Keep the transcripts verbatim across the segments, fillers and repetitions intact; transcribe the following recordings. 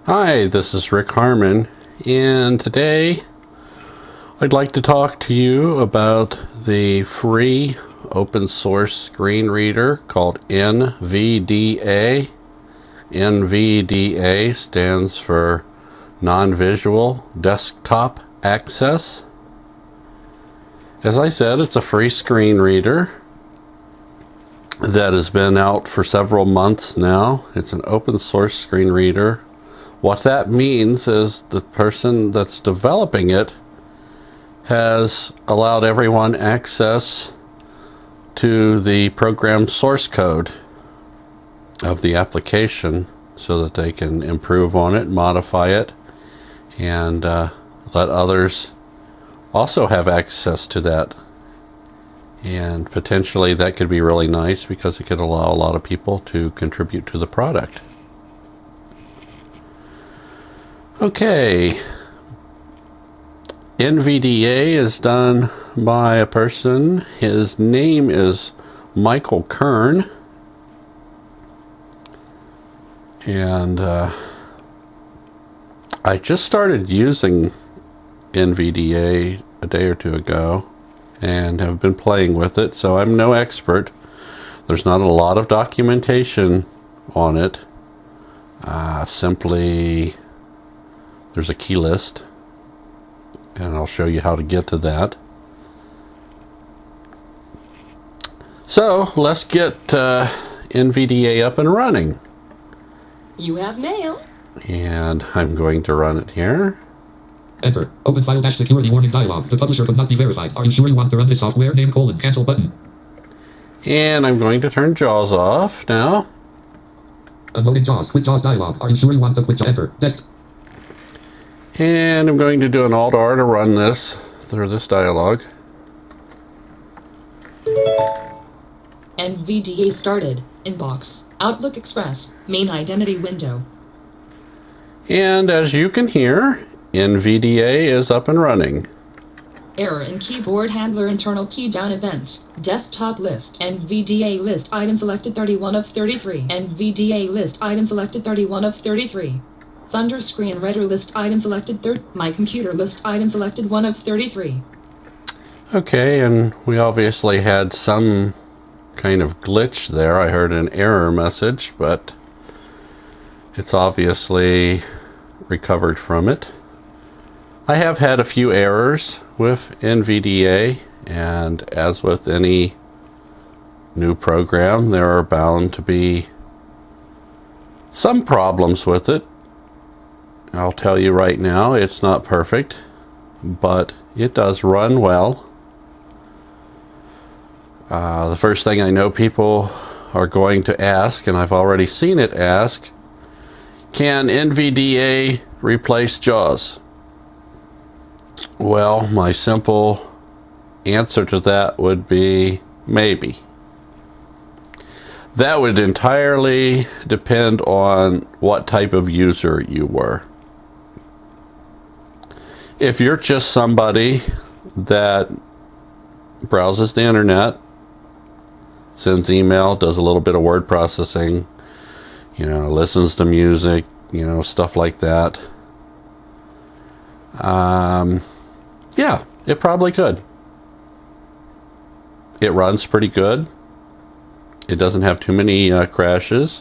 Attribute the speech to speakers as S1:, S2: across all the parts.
S1: Hi, this is Rick Harmon, and today I'd like to talk to you about the free open source screen reader called N V D A. N V D A stands for Non-Visual Desktop Access. As I said, it's a free screen reader that has been out for several months now. It's an open source screen reader. What that means is the person that's developing it has allowed everyone access to the program source code of the application so that they can improve on it, modify it, and uh, let others also have access to that. And potentially that could be really nice because it could allow a lot of people to contribute to the product. Okay, N V D A is done by a person. His name is Michael Kern, and uh, I just started using N V D A a day or two ago and have been playing with it, so I'm no expert. There's not a lot of documentation on it. Uh, simply There's a key list, and I'll show you how to get to that. So let's get uh, N V D A up and running.
S2: You have mail.
S1: And I'm going to run it here.
S3: Enter. Open file dash security warning dialog. The publisher could not be verified. Are you sure you want to run this software? Name colon cancel button.
S1: And I'm going to turn JAWS off now.
S3: Unloading JAWS. Quit JAWS dialog. Are you sure you want to quit JAWS? Enter. Desk.
S1: And I'm going to do an Alt-R to run this through this dialog.
S2: N V D A started. Inbox. Outlook Express. Main identity window.
S1: And as you can hear, N V D A is up and running.
S2: Error in keyboard handler internal key down event. Desktop list. N V D A list item selected thirty-one of thirty-three. N V D A list item selected thirty-one of thirty-three. Thunder screen reader list item selected third. My computer list item selected one of thirty-three.
S1: Okay, and we obviously had some kind of glitch there. I heard an error message, but it's obviously recovered from it. I have had a few errors with N V D A, and as with any new program, there are bound to be some problems with it. I'll tell you right now, it's not perfect, but it does run well. Uh, the first thing I know people are going to ask, and I've already seen it ask, can N V D A replace JAWS? Well, my simple answer to that would be maybe. That would entirely depend on what type of user you were. If you're just somebody that browses the internet, sends email, does a little bit of word processing, you know, listens to music, you know, stuff like that, um, yeah, it probably could. It runs pretty good. It doesn't have too many uh, crashes.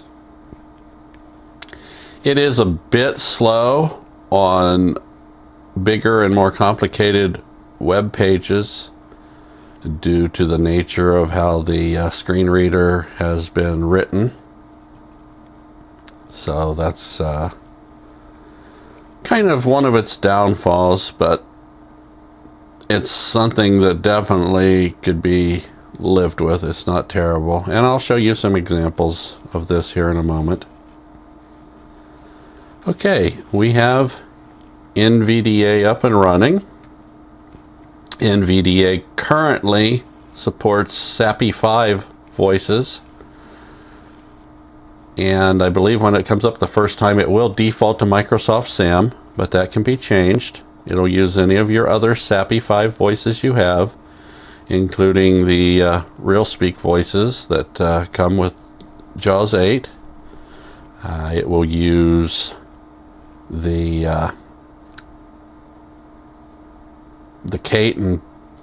S1: It is a bit slow on bigger and more complicated web pages due to the nature of how the uh, screen reader has been written. So that's uh, kind of one of its downfalls, but it's something that definitely could be lived with. It's not terrible, and I'll show you some examples of this here in a moment. Okay, we have N V D A up and running. N V D A currently supports SAPI five voices, and I believe when it comes up the first time it will default to Microsoft SAM, but that can be changed. It'll use any of your other SAPI five voices you have, including the uh, RealSpeak voices that uh, come with JAWS eight. Uh, it will use the uh, the Kate and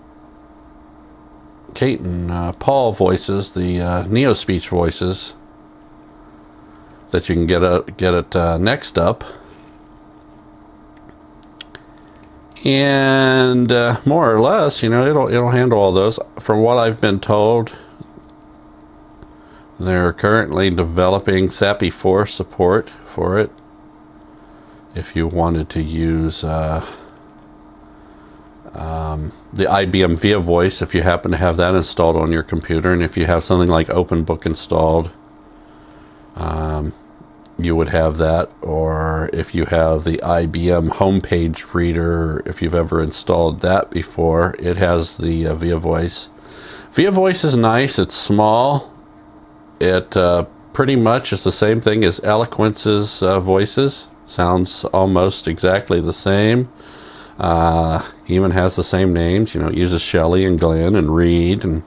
S1: Kate and uh, Paul voices, the uh, NeoSpeech voices that you can get a, get it uh, next up, and uh, more or less, you know, it'll it'll handle all those. From what I've been told, they're currently developing S A P I four support for it. If you wanted to use uh, um, the I B M Via Voice, if you happen to have that installed on your computer, and if you have something like OpenBook installed, um, you would have that. Or if you have the I B M Homepage Reader, if you've ever installed that before, it has the uh, Via Voice. Via Voice is nice. It's small. It uh, pretty much is the same thing as Eloquence's uh, voices. Sounds almost exactly the same. Uh, even has the same names. You know, it uses Shelley and Glenn and Reed, and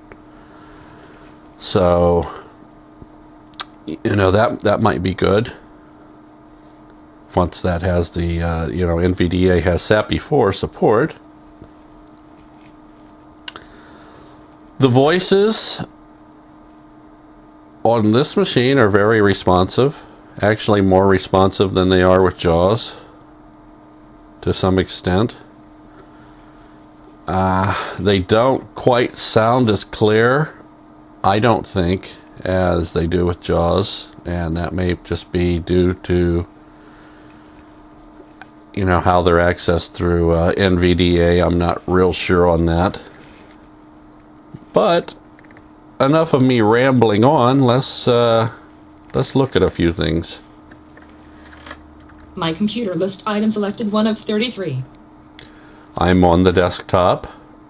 S1: so you know that that might be good. Once that has the uh, you know N V D A has S A P I four support. The voices on this machine are very responsive. Actually more responsive than they are with JAWS to some extent. Uh, they don't quite sound as clear, I don't think, as they do with JAWS, and that may just be due to you know how they're accessed through uh, N V D A. I'm not real sure on that. But enough of me rambling on. Let's uh, let's look at a few things.
S2: My computer list item selected one of thirty-three.
S1: I'm on the desktop,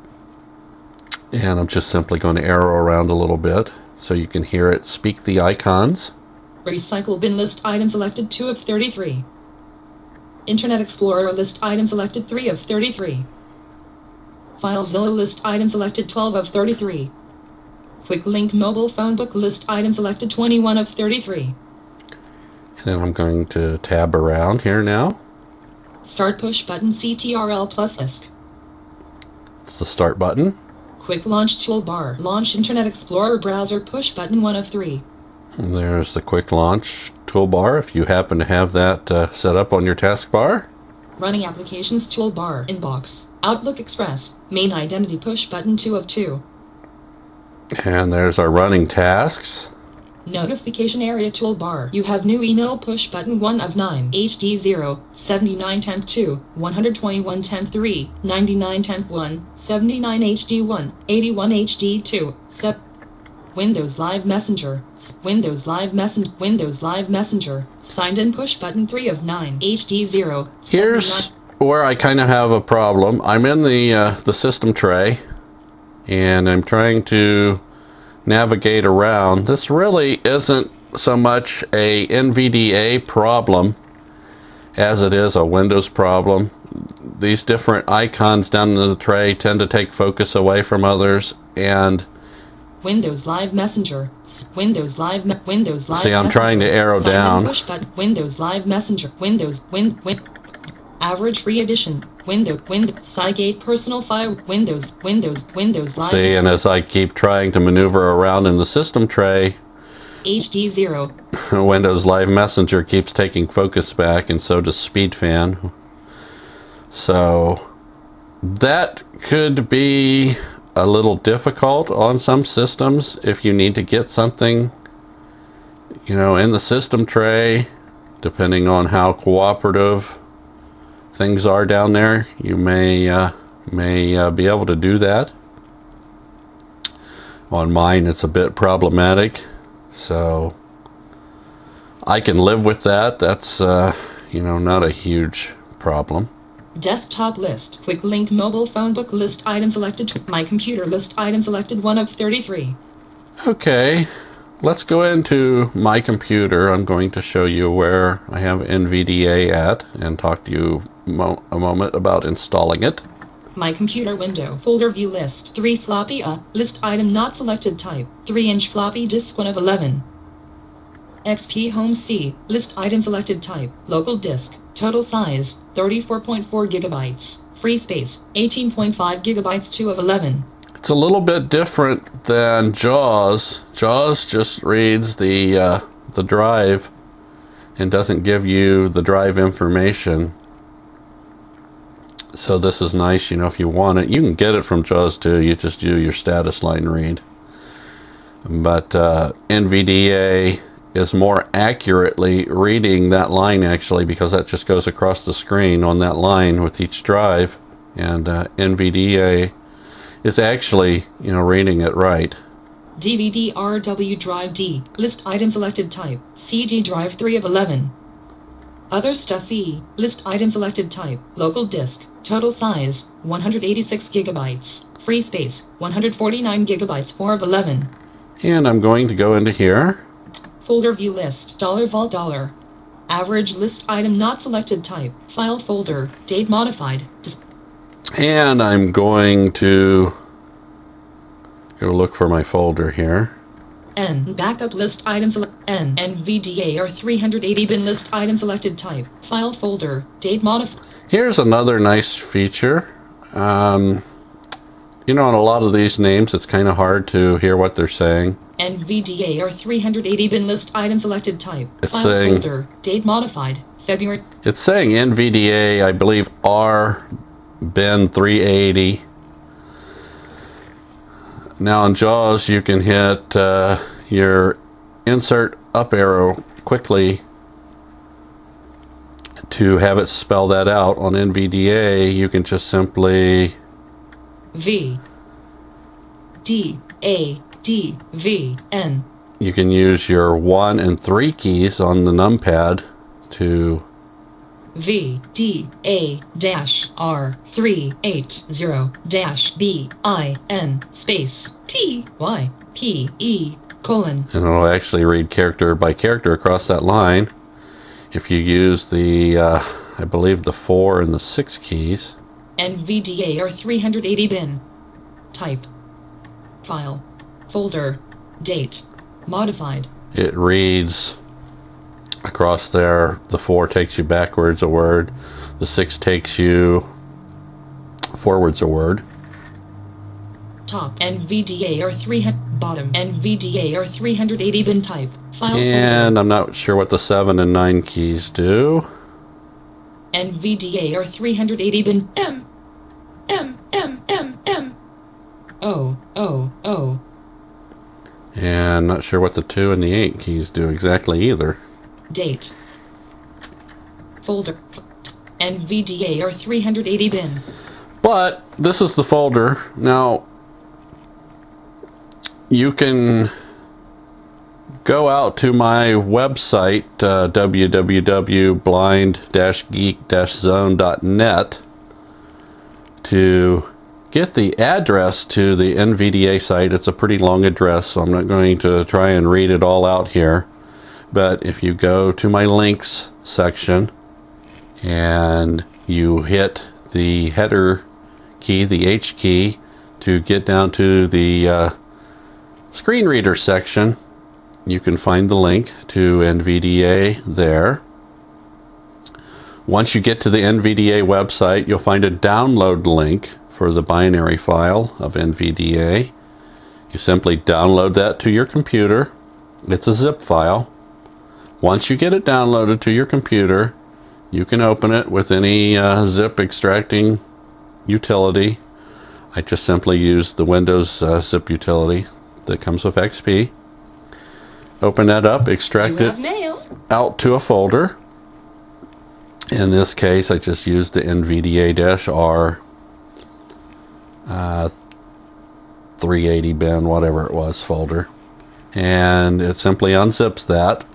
S1: and I'm just simply going to arrow around a little bit so you can hear it speak the icons.
S2: Recycle bin list item selected two of thirty-three. Internet Explorer list item selected three of thirty-three. FileZilla list item selected twelve of thirty-three. Quick Link mobile phone book list item selected twenty-one of thirty-three.
S1: And then I'm going to tab around here now.
S2: Start push button C T R L plus disk.
S1: It's the start button.
S2: Quick launch toolbar. Launch Internet Explorer browser push button one of three.
S1: And there's the quick launch toolbar if you happen to have that uh, set up on your taskbar.
S2: Running applications toolbar. Inbox. Outlook Express. Main identity push button two of two.
S1: And there's our running tasks.
S2: Notification area toolbar. You have new email push button one of nine. H D zero, seventy-nine temp two, one twenty-one temp three, ninety-nine temp one, seventy-nine H D one, eighty-one H D two, sep. Windows Live Messenger. Windows Live Messenger. Windows Live Messenger. Signed in push button three of nine. H D zero.
S1: Here's where I kind of have a problem. I'm in the uh, the system tray, and I'm trying to navigate around. This really isn't so much a N V D A problem as it is a Windows problem. These different icons down in the tray tend to take focus away from others, and
S2: Windows Live Messenger. Windows Live Me- Windows Live
S1: See, I'm
S2: Messenger.
S1: trying to arrow
S2: Sign in
S1: down.
S2: Push button. Windows Live Messenger. Windows Win Win Average free edition. Window Wind Cygate personal file. Windows Windows Windows Live.
S1: See, and as I keep trying to maneuver around in the system tray,
S2: H D zero.
S1: Windows Live Messenger keeps taking focus back, and so does SpeedFan. So that could be a little difficult on some systems if you need to get something, you know, in the system tray. Depending on how cooperative things are down there, you may uh, may uh, be able to do that. On mine, it's a bit problematic, so I can live with that. That's uh, you know, not a huge problem.
S2: Desktop list. Quick link mobile phone book list item selected. My computer list item selected one of thirty-three.
S1: Okay, let's go into my computer. I'm going to show you where I have N V D A at and talk to you mo- a moment about installing it.
S2: My computer window. Folder view list. three floppy uh, list item not selected type. three inch floppy disk one of eleven. X P Home C, list item selected type, local disk, total size, thirty-four point four gigabytes, free space, eighteen point five gigabytes, two of eleven.
S1: It's a little bit different than JAWS. JAWS just reads the uh, the drive and doesn't give you the drive information. So this is nice, you know, if you want it. You can get it from JAWS too. You just do your status line read. But uh, N V D A is more accurately reading that line, actually, because that just goes across the screen on that line with each drive. And uh, N V D A is actually, you know, reading it right.
S2: D V D R W drive D, list item selected type, C D drive three of eleven. Other stuff E, list item selected type, local disk, total size, one hundred eighty-six gigabytes, free space, one hundred forty-nine gigabytes, four of eleven.
S1: And I'm going to go into here.
S2: Folder view list, dollar vol dollar. Average list item not selected type, file folder, date modified. Dis-
S1: and I'm going to go look for my folder here.
S2: N, backup list item select, N, N V D A or three hundred eighty bin list item selected type, file folder, date modified.
S1: Here's another nice feature. Um, you know, on a lot of these names, it's kind of hard to hear what they're saying.
S2: N V D A or three hundred eighty bin list item selected type,
S1: It's
S2: file
S1: saying-
S2: folder, date modified, February.
S1: It's saying N V D A, I believe, R bin three eighty. Now on JAWS, you can hit uh, your insert up arrow quickly to have it spell that out. On N V D A, you can just simply
S2: V D A D V N.
S1: you can use your one and three keys on the numpad to
S2: V D A dash R three eight zero dash B I N space T Y P E colon.
S1: and it'll actually read character by character across that line. If you use the uh, I believe the four and the six keys,
S2: N V D A or three hundred eighty bin. Type. File. Folder. Date. Modified.
S1: it reads across there. The four takes you backwards a word, the six takes you forwards a word.
S2: Top. N V D A or three hundred. Bottom. N V D A or three hundred eighty bin type. File
S1: And
S2: folder.
S1: I'm not sure what the seven and nine keys do.
S2: N V D A or three hundred eighty bin. M. M. M. M. M. O. O. O.
S1: And not sure what the two and the eight keys do exactly either.
S2: Date. Folder. N V D A or three hundred eighty bin.
S1: But this is the folder. Now, you can go out to my website, uh, w w w dot blind dash geek dash zone dot net, to get the address to the N V D A site. It's a pretty long address, so I'm not going to try and read it all out here. But if you go to my links section and you hit the header key, the H key, to get down to the uh, screen reader section, you can find the link to N V D A there. Once you get to the N V D A website, you'll find a download link for the binary file of N V D A. You simply download that to your computer. It's a zip file. Once you get it downloaded to your computer, you can open it with any uh, zip extracting utility. I just simply use the Windows uh, zip utility that comes with X P. Open that up, extract it out to a folder. In this case, I just used the N V D A-R uh, three eighty bin, whatever it was, folder. And it simply unzips that.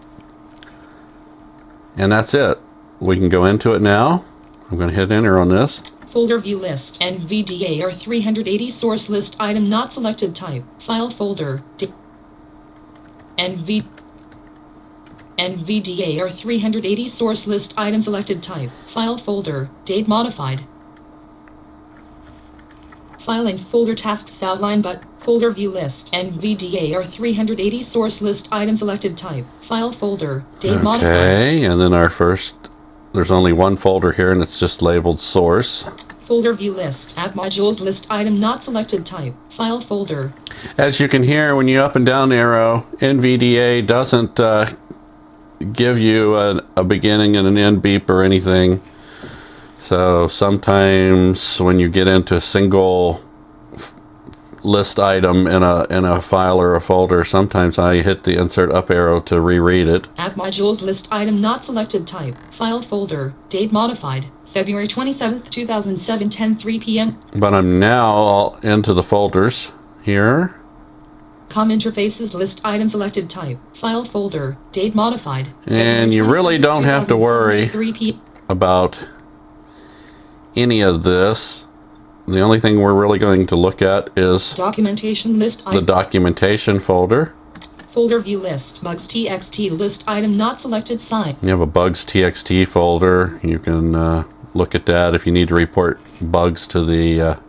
S1: And that's it. We can go into it now. I'm going to hit enter on this.
S2: Folder view list. N V D A or three hundred eighty source list item not selected type. File folder. Di- N V N V D A or three hundred eighty source list item selected type. File folder. Date modified. File and folder tasks outline but Folder view list and V D A are three hundred eighty source list item selected type. File folder. Date modified.
S1: Okay, and then our first, there's only one folder here and it's just labeled source.
S2: Folder view list. App modules list item not selected type. File folder.
S1: As you can hear when you up and down arrow, N V D A doesn't uh, give you a, a beginning and an end beep or anything. So sometimes when you get into a single list item in a in a file or a folder, sometimes I hit the insert up arrow to reread it.
S2: App modules list item not selected type. File folder. Date modified. February twenty-seventh, two thousand seven, ten three p m
S1: But I'm now all into the folders here.
S2: Com interfaces list item selected type. File folder. Date modified.
S1: And you really don't have to worry
S2: three p m
S1: about any of this. The only thing we're really going to look at is
S2: Documentation list
S1: the
S2: item.
S1: documentation folder.
S2: Folder view list. Bugs txt list item not selected sign.
S1: You have a bugs txt folder. You can uh, look at that if you need to report bugs to the uh,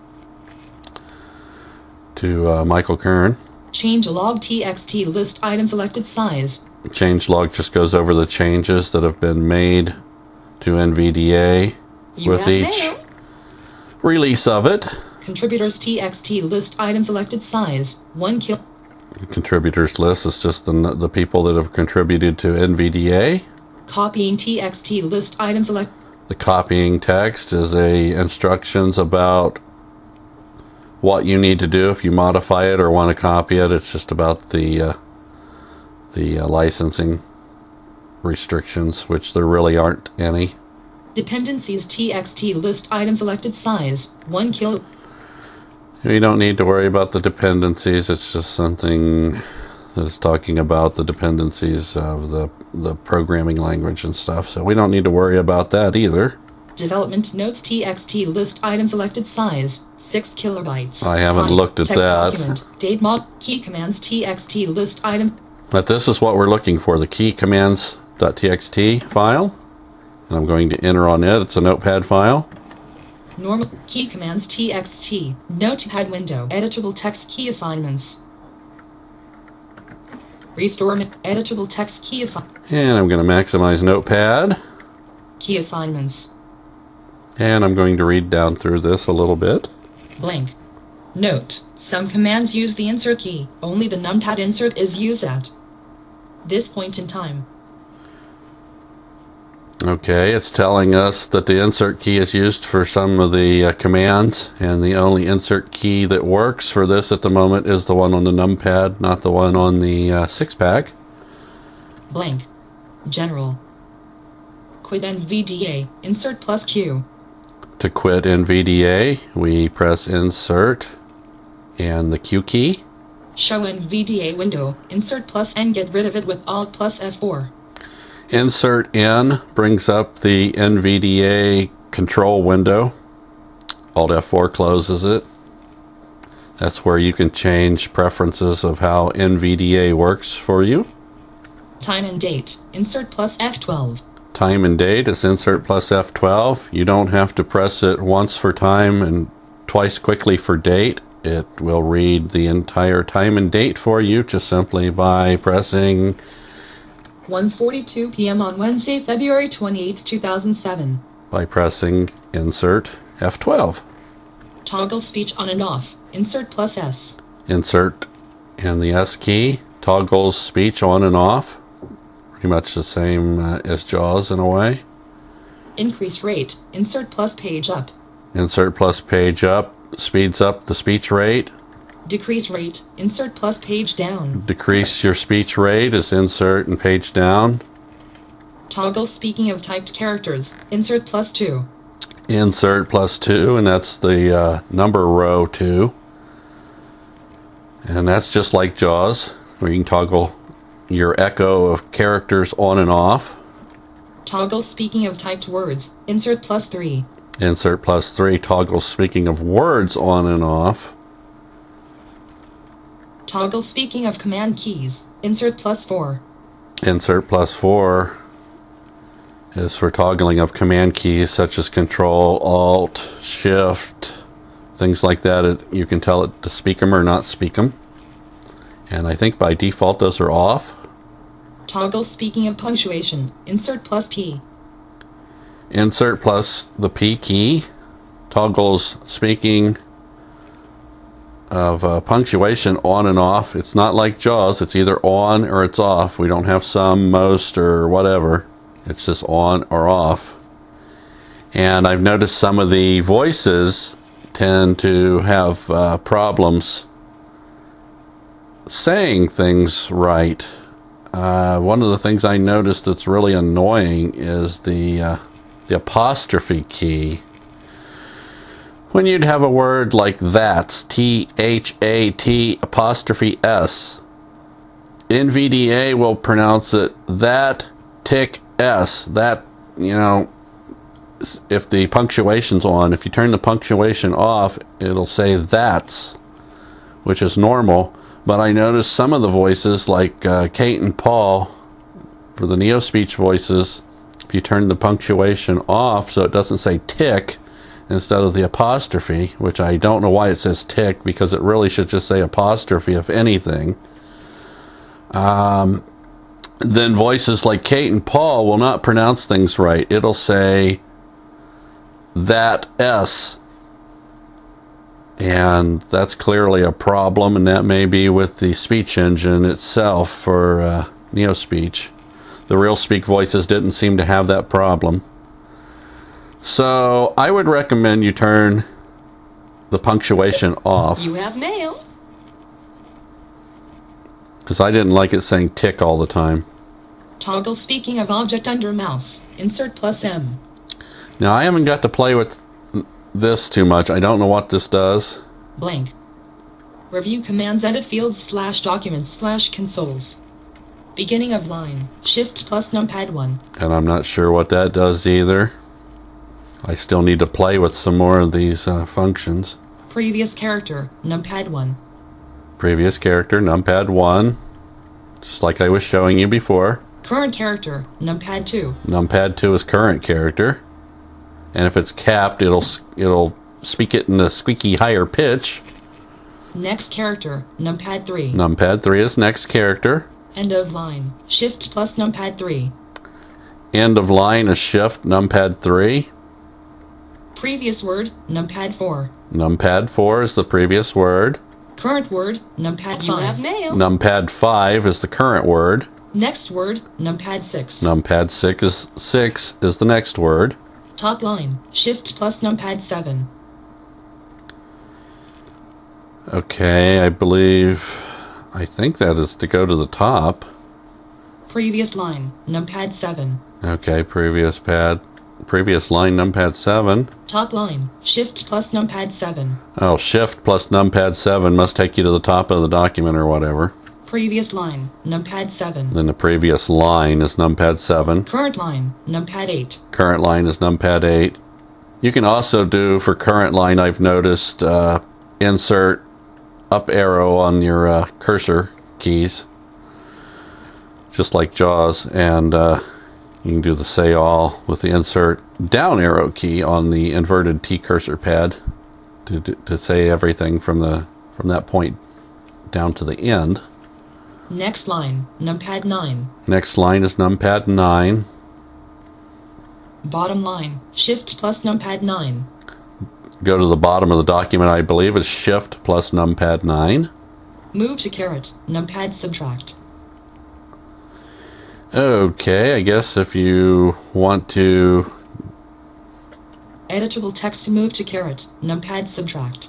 S1: to uh, Michael Kern.
S2: Change log txt list item selected size.
S1: Changelog just goes over the changes that have been made to N V D A
S2: You
S1: with
S2: have
S1: each
S2: mail.
S1: release of it.
S2: Contributors txt list item selected size. one kil.
S1: The contributors list is just the, the people that have contributed to N V D A.
S2: Copying txt list item select.
S1: The copying text is a instructions about what you need to do if you modify it or want to copy it. It's just about the uh, the uh, licensing restrictions, which there really aren't any.
S2: Dependencies txt list item selected size. one kil.
S1: You don't need to worry about the dependencies. It's just something that is talking about the dependencies of the the programming language and stuff. So we don't need to worry about that either.
S2: Development notes txt list item selected size. six kilobytes.
S1: I haven't
S2: Type,
S1: looked at
S2: text
S1: that.
S2: Document. Date mod. Key commands txt list item.
S1: But this is what we're looking for, the key commands.txt file. And I'm going to enter on it. It's a notepad file.
S2: Normal key commands txt. Notepad window. Editable text key assignments. Restore me- editable text key assi-
S1: And I'm going to maximize notepad.
S2: key assignments.
S1: And I'm going to read down through this a little bit.
S2: Blank. Note: some commands use the insert key. Only the numpad insert is used at this point in time.
S1: Okay, it's telling us that the insert key is used for some of the uh, commands, and the only insert key that works for this at the moment is the one on the numpad, not the one on the uh, six-pack.
S2: Blank. General. Quit N V D A. Insert plus Q.
S1: To quit N V D A, we press Insert and the Q key.
S2: Show N V D A window. Insert plus N. Get rid of it with Alt plus F four.
S1: Insert N brings up the N V D A control window. Alt F four closes it. That's where you can change preferences of how N V D A works for you.
S2: Time and date. Insert plus F twelve.
S1: Time and date is Insert plus F twelve. You don't have to press it once for time and twice quickly for date. It will read the entire time and date for you just simply by pressing
S2: one forty-two p m on Wednesday, February twenty-eighth, two thousand seven.
S1: by pressing Insert F twelve.
S2: Toggle speech on and off. Insert plus S.
S1: Insert and the S key toggles speech on and off. Pretty much the same uh, as JAWS in a way.
S2: Increase rate. Insert plus page up.
S1: Insert plus page up speeds up the speech rate.
S2: Decrease rate. Insert plus page down.
S1: Decrease your speech rate is Insert and page down.
S2: Toggle speaking of typed characters. Insert plus two.
S1: Insert plus two, and that's the uh, number row two. And that's just like JAWS, where you can toggle your echo of characters on and off.
S2: Toggle speaking of typed words. Insert plus three.
S1: Insert plus three toggles speaking of words on and off.
S2: Toggle speaking of command keys. Insert plus four.
S1: Insert plus four is for toggling of command keys such as Control, Alt, Shift, things like that, it, you can tell it to speak them or not speak them. And I think by default those are off.
S2: Toggle speaking of punctuation. Insert plus P.
S1: Insert plus the P key. Toggles speaking of uh, punctuation on and off. It's not like JAWS. It's either on or it's off. We don't have some, most, or whatever. It's just on or off. And I've noticed some of the voices tend to have uh, problems saying things right. Uh, one of the things I noticed that's really annoying is the uh, the apostrophe key. When you'd have a word like that's, T H A T apostrophe S, N V D A will pronounce it that tick S. That, you know, if the punctuation's on, if you turn the punctuation off, it'll say that's, which is normal. But I noticed some of the voices, like uh, Kate and Paul, for the NeoSpeech voices, if you turn the punctuation off so it doesn't say tick instead of the apostrophe, which I don't know why it says tick, because it really should just say apostrophe if anything, um, then voices like Kate and Paul will not pronounce things right. It'll say that S. And that's clearly a problem, and that may be with the speech engine itself for uh, NeoSpeech. The RealSpeak voices didn't seem to have that problem. So I would recommend you turn the punctuation off.
S4: You have mail.
S1: Because I didn't like it saying tick all the time.
S2: Toggle speaking of object under mouse. Insert plus M.
S1: Now I haven't got to play with this too much. I don't know what this does.
S2: Blank. Review commands edit fields slash documents slash consoles. Beginning of line. Shift plus numpad one.
S1: And I'm not sure what that does either. I still need to play with some more of these uh, functions.
S2: Previous character. Numpad one.
S1: Previous character. Numpad one. Just like I was showing you before.
S2: Current character. Numpad two.
S1: Numpad two is current character. And if it's capped, it'll it'll speak it in a squeaky higher pitch.
S2: Next character, numpad three.
S1: Numpad three is next character.
S2: End of line, shift plus numpad three.
S1: End of line is shift, numpad three.
S2: Previous word, numpad four.
S1: Numpad four is the previous word.
S2: Current word, numpad
S4: You
S2: five.
S4: have mail.
S1: Numpad five is the current word.
S2: Next word, numpad six.
S1: Numpad six is, six is the next word.
S2: Top line, shift plus numpad seven.
S1: Okay, I believe, I think that is to go to the top.
S2: Previous line, numpad seven.
S1: Okay, previous pad, previous line, numpad seven.
S2: Top line, shift plus numpad seven.
S1: Oh, shift plus numpad seven must take you to the top of the document or whatever.
S2: Previous line, numpad seven.
S1: Then the previous line is numpad seven.
S2: Current line, numpad eight.
S1: Current line is numpad eight. You can also do, for current line, I've noticed, uh, insert up arrow on your uh, cursor keys, just like JAWS, and uh, you can do the say all with the insert down arrow key on the inverted T cursor pad to to say everything from the from that point down to the end.
S2: Next line, numpad nine.
S1: Next line is numpad nine.
S2: Bottom line, shift plus numpad nine.
S1: Go to the bottom of the document, I believe, is shift plus numpad nine.
S2: Move to caret, numpad subtract.
S1: Okay, I guess if you want to...
S2: Editable text to move to caret, numpad subtract.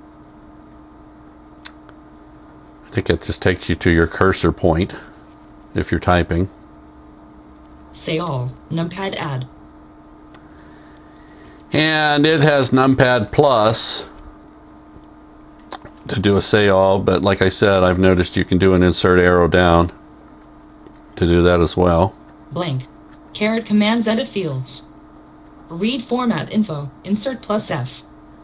S1: I think it just takes you to your cursor point if you're typing.
S2: Say all, numpad add.
S1: And it has numpad plus to do a say all, but like I said, I've noticed you can do an insert arrow down to do that as well.
S2: Blank. Caret commands edit fields. Read format info, insert plus F.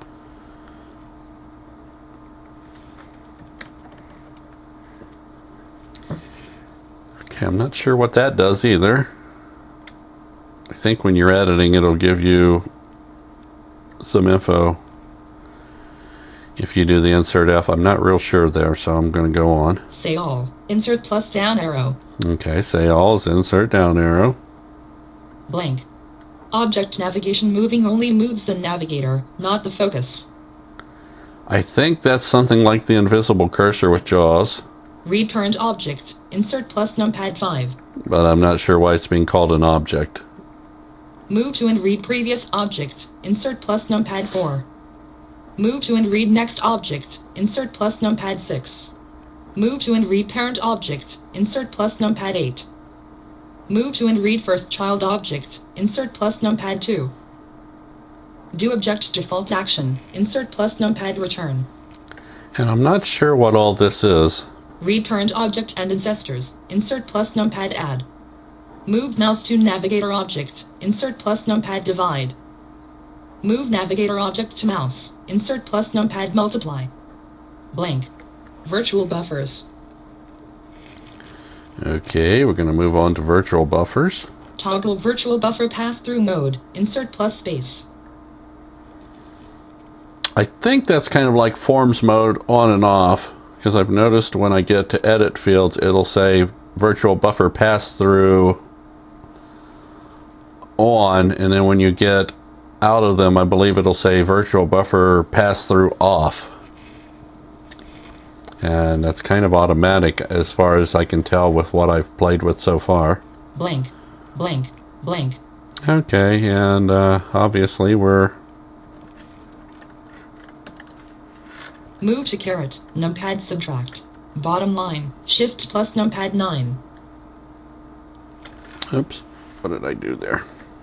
S1: Okay, I'm not sure what that does either. I think when you're editing, it'll give you some info. If you do the insert F, I'm not real sure there, so I'm going to go on.
S2: Say all. Insert plus down arrow.
S1: Okay, say all is insert down arrow.
S2: Blank. Object navigation moving only moves the navigator, not the focus.
S1: I think that's something like the invisible cursor with JAWS,
S2: Read current object. Insert plus numpad five.
S1: but I'm not sure why it's being called an object.
S2: Move to and read previous object. Insert plus numpad four. Move to and read next object. Insert plus numpad six. Move to and read parent object. Insert plus numpad eight. Move to and read first child object. Insert plus numpad two. Do object default action. Insert plus numpad return.
S1: And I'm not sure what all this is.
S2: Read current object and ancestors. Insert plus numpad add. Move mouse to navigator object. Insert plus numpad divide. Move navigator object to mouse. Insert plus numpad multiply. Blank. Virtual buffers.
S1: Okay, we're going to move on to virtual buffers.
S2: Toggle virtual buffer path through mode. Insert plus space.
S1: I think that's kind of like forms mode on and off, because I've noticed when I get to edit fields, it'll say virtual buffer pass through on, and then when you get out of them, I believe it'll say virtual buffer pass through off. And that's kind of automatic as far as I can tell with what I've played with so far.
S2: Blank. Blank. Blank.
S1: Okay, and uh, obviously we're...
S2: Move to caret. Numpad subtract. Bottom line. Shift plus numpad nine.
S1: Oops, what did I do there?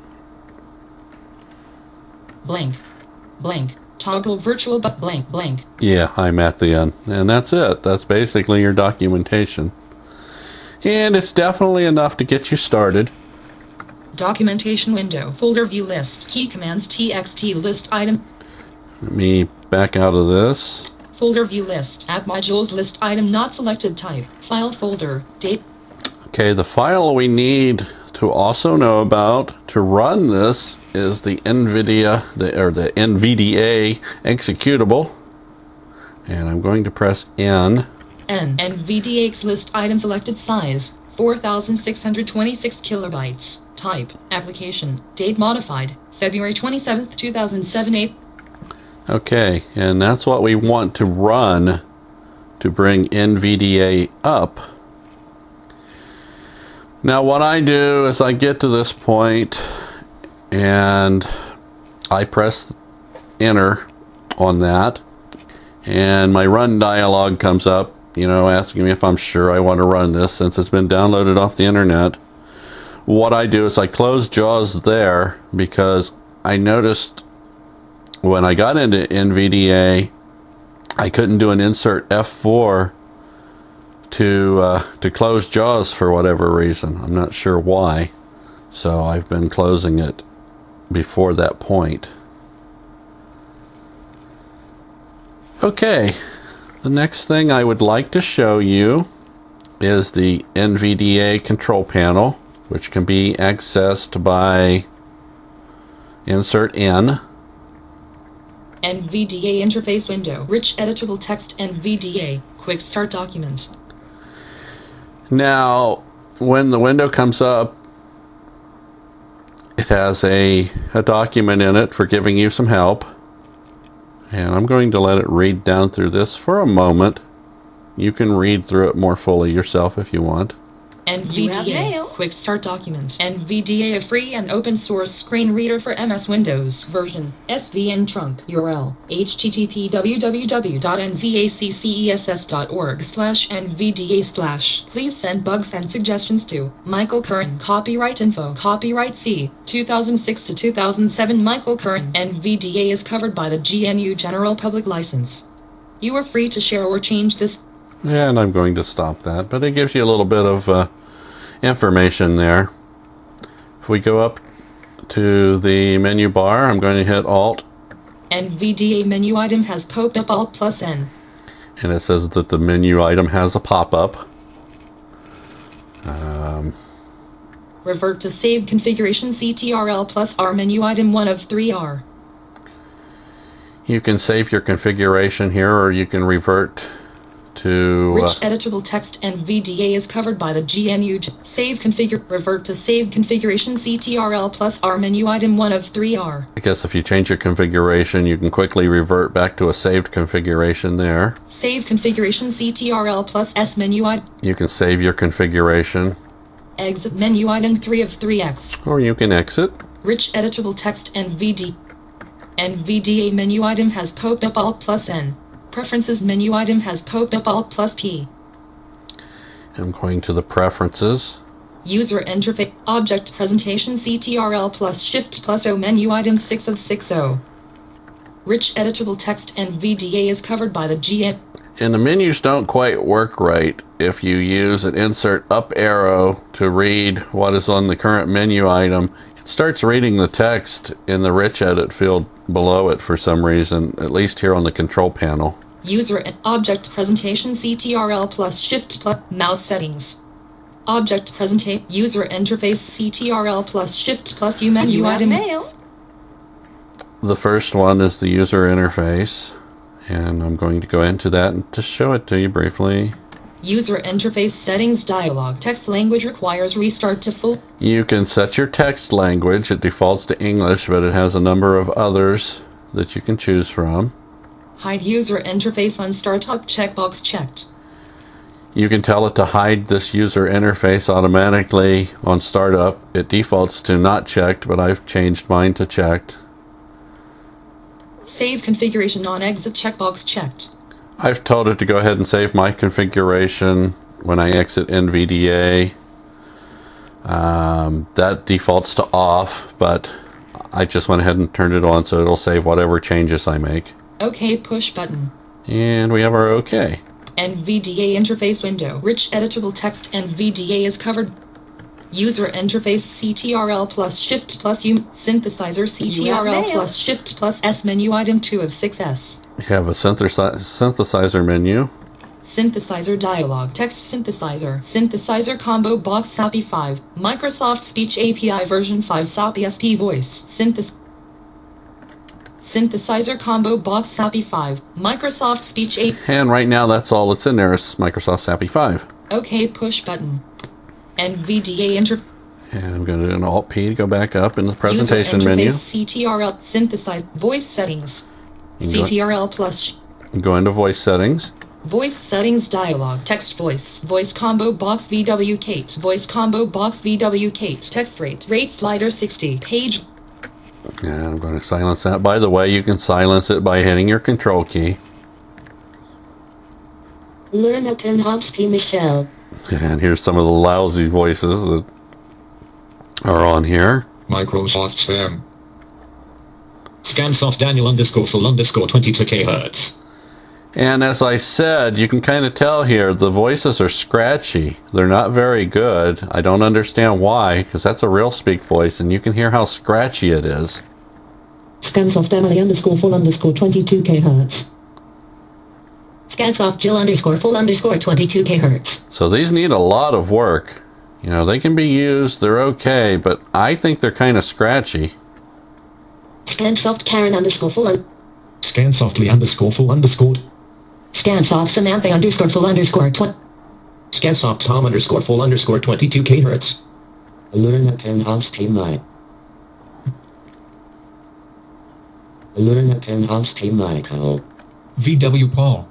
S2: Blank. Blank. Toggle virtual but blank blank.
S1: Yeah, I'm at the end. And that's it. That's basically your documentation. And it's definitely enough to get you started.
S2: Documentation window. Folder view list. Key commands txt list item.
S1: Let me back out of this.
S2: Folder view list. App modules list item not selected type. File folder. Date.
S1: Okay, the file we need to also know about to run this is the NVIDIA, the, or the N V D A executable. And I'm going to press N.
S2: N. N V D A's list item selected size. four thousand six hundred twenty-six kilobytes. Type. Application. Date modified. February twenty-seventh, two thousand seven. eight.
S1: Okay, and that's what we want to run to bring N V D A up. Now what I do is I get to this point and I press enter on that, and my run dialog comes up, you know, asking me if I'm sure I want to run this since it's been downloaded off the internet. What I do is I close JAWS there because I noticed when I got into N V D A I couldn't do an insert F four to uh, to close JAWS for whatever reason. I'm not sure why. So I've been closing it before that point. Okay, the next thing I would like to show you is the N V D A control panel, which can be accessed by insert N.
S2: N V D A interface window. Rich editable text. N V D A. Quick start document.
S1: Now, when the window comes up, it has a, a document in it for giving you some help. And I'm going to let it read down through this for a moment. You can read through it more fully yourself if you want.
S2: N V D A. Quick start document. N V D A, a free and open source screen reader for M S Windows version. S V N trunk. U R L. http www.nvaccess.org slash NVDA slash. Please send bugs and suggestions to Michael Curran. Copyright info. Copyright C. two thousand six to two thousand seven. Michael Curran. N V D A is covered by the G N U General Public License. You are free to share or change this.
S1: And I'm going to stop that, but it gives you a little bit of uh, information there. If we go up to the menu bar, I'm going to hit Alt.
S2: N V D A menu item has popped up. Alt plus N.
S1: And it says that the menu item has a pop-up. Um,
S2: Revert to saved configuration. C T R L plus R menu item one of three R.
S1: You can save your configuration here, or you can revert to...
S2: Rich
S1: Uh,
S2: editable text and V D A is covered by the G N U. Save configure. Revert to save configuration C T R L plus R menu item one of three R.
S1: I guess if you change your configuration, you can quickly revert back to a saved configuration there.
S2: Save configuration C T R L plus S menu item.
S1: You can save your configuration,
S2: Exit menu item three of three X.
S1: or you can exit.
S2: Rich editable text and V D. And V D A menu item has pop up Alt plus N. Preferences menu item has pop up Alt plus P.
S1: I'm going to the preferences.
S2: User interface object presentation C T R L plus Shift plus O menu item six of six O. Rich editable text and V D A is covered by the G N.
S1: And the menus don't quite work right if you use an insert up arrow to read what is on the current menu item. It starts reading the text in the rich edit field below it for some reason, at least here on the control panel.
S2: User and object presentation C T R L plus Shift plus mouse settings. Object presentation user interface C T R L plus Shift plus U menu
S4: You have
S2: item.
S4: mail.
S1: The first one is the user interface, and I'm going to go into that and just show it to you briefly.
S2: User interface settings dialog. Text language requires restart to full.
S1: You can set your text language. It defaults to English, but it has a number of others that you can choose from.
S2: Hide user interface on startup checkbox checked.
S1: You can tell it to hide this user interface automatically on startup. It defaults to not checked, but I've changed mine to checked.
S2: Save configuration on exit checkbox checked.
S1: I've told it to go ahead and save my configuration when I exit N V D A. Um, that defaults to off, but I just went ahead and turned it on so it'll save whatever changes I make.
S2: OK push button.
S1: And we have our OK.
S2: N V D A interface window. Rich editable text N V D A is covered. User interface C T R L plus Shift plus U. Synthesizer C T R L plus Shift plus S menu item two of six S.
S1: We have a synthesi- synthesizer menu.
S2: Synthesizer dialog. Text synthesizer. Synthesizer combo box S A P I five. Microsoft Speech A P I version five S A P I S P voice. Synthes Synthesizer combo box S A P I five. Microsoft Speech A P I.
S1: And right now that's all that's in there is Microsoft S A P I five.
S2: OK push button. N V D A inter.
S1: And I'm going to do an Alt P to go back up in the
S2: User
S1: presentation
S2: interface
S1: menu.
S2: C T R L synthesize voice settings.
S1: You can go-
S2: C T R L plus
S1: Go into voice settings.
S2: voice settings dialog. Text voice. Voice combo box V W Kate. Voice combo box V W Kate. Text rate. Rate slider sixty. Page.
S1: And I'm going to silence that. By the way, you can silence it by hitting your control key.
S4: Lerna Penhovsky Michelle.
S1: And here's some of the lousy voices that are on here.
S5: Microsoft Spam. Scansoft Daniel underscore full underscore twenty-two kilohertz.
S1: And as I said, you can kind of tell here the voices are scratchy. They're not very good. I don't understand why, because that's a real speak voice, and you can hear how scratchy it is.
S4: Scansoft Emily underscore full underscore twenty-two kilohertz. Scansoft Jill underscore full underscore twenty-two kilohertz.
S1: So these need a lot of work. You know, they can be used, they're okay, but I think they're kind of scratchy.
S4: Scansoft Karen underscore full un-
S5: Scansoftly underscore full underscore.
S4: Scansoft Samantha underscore full underscore twenty.
S5: Scansoft Tom underscore full underscore twenty-two kilohertz.
S4: Lerna Penhovsky Mike. Lerna Penhovsky Michael.
S5: V W Paul.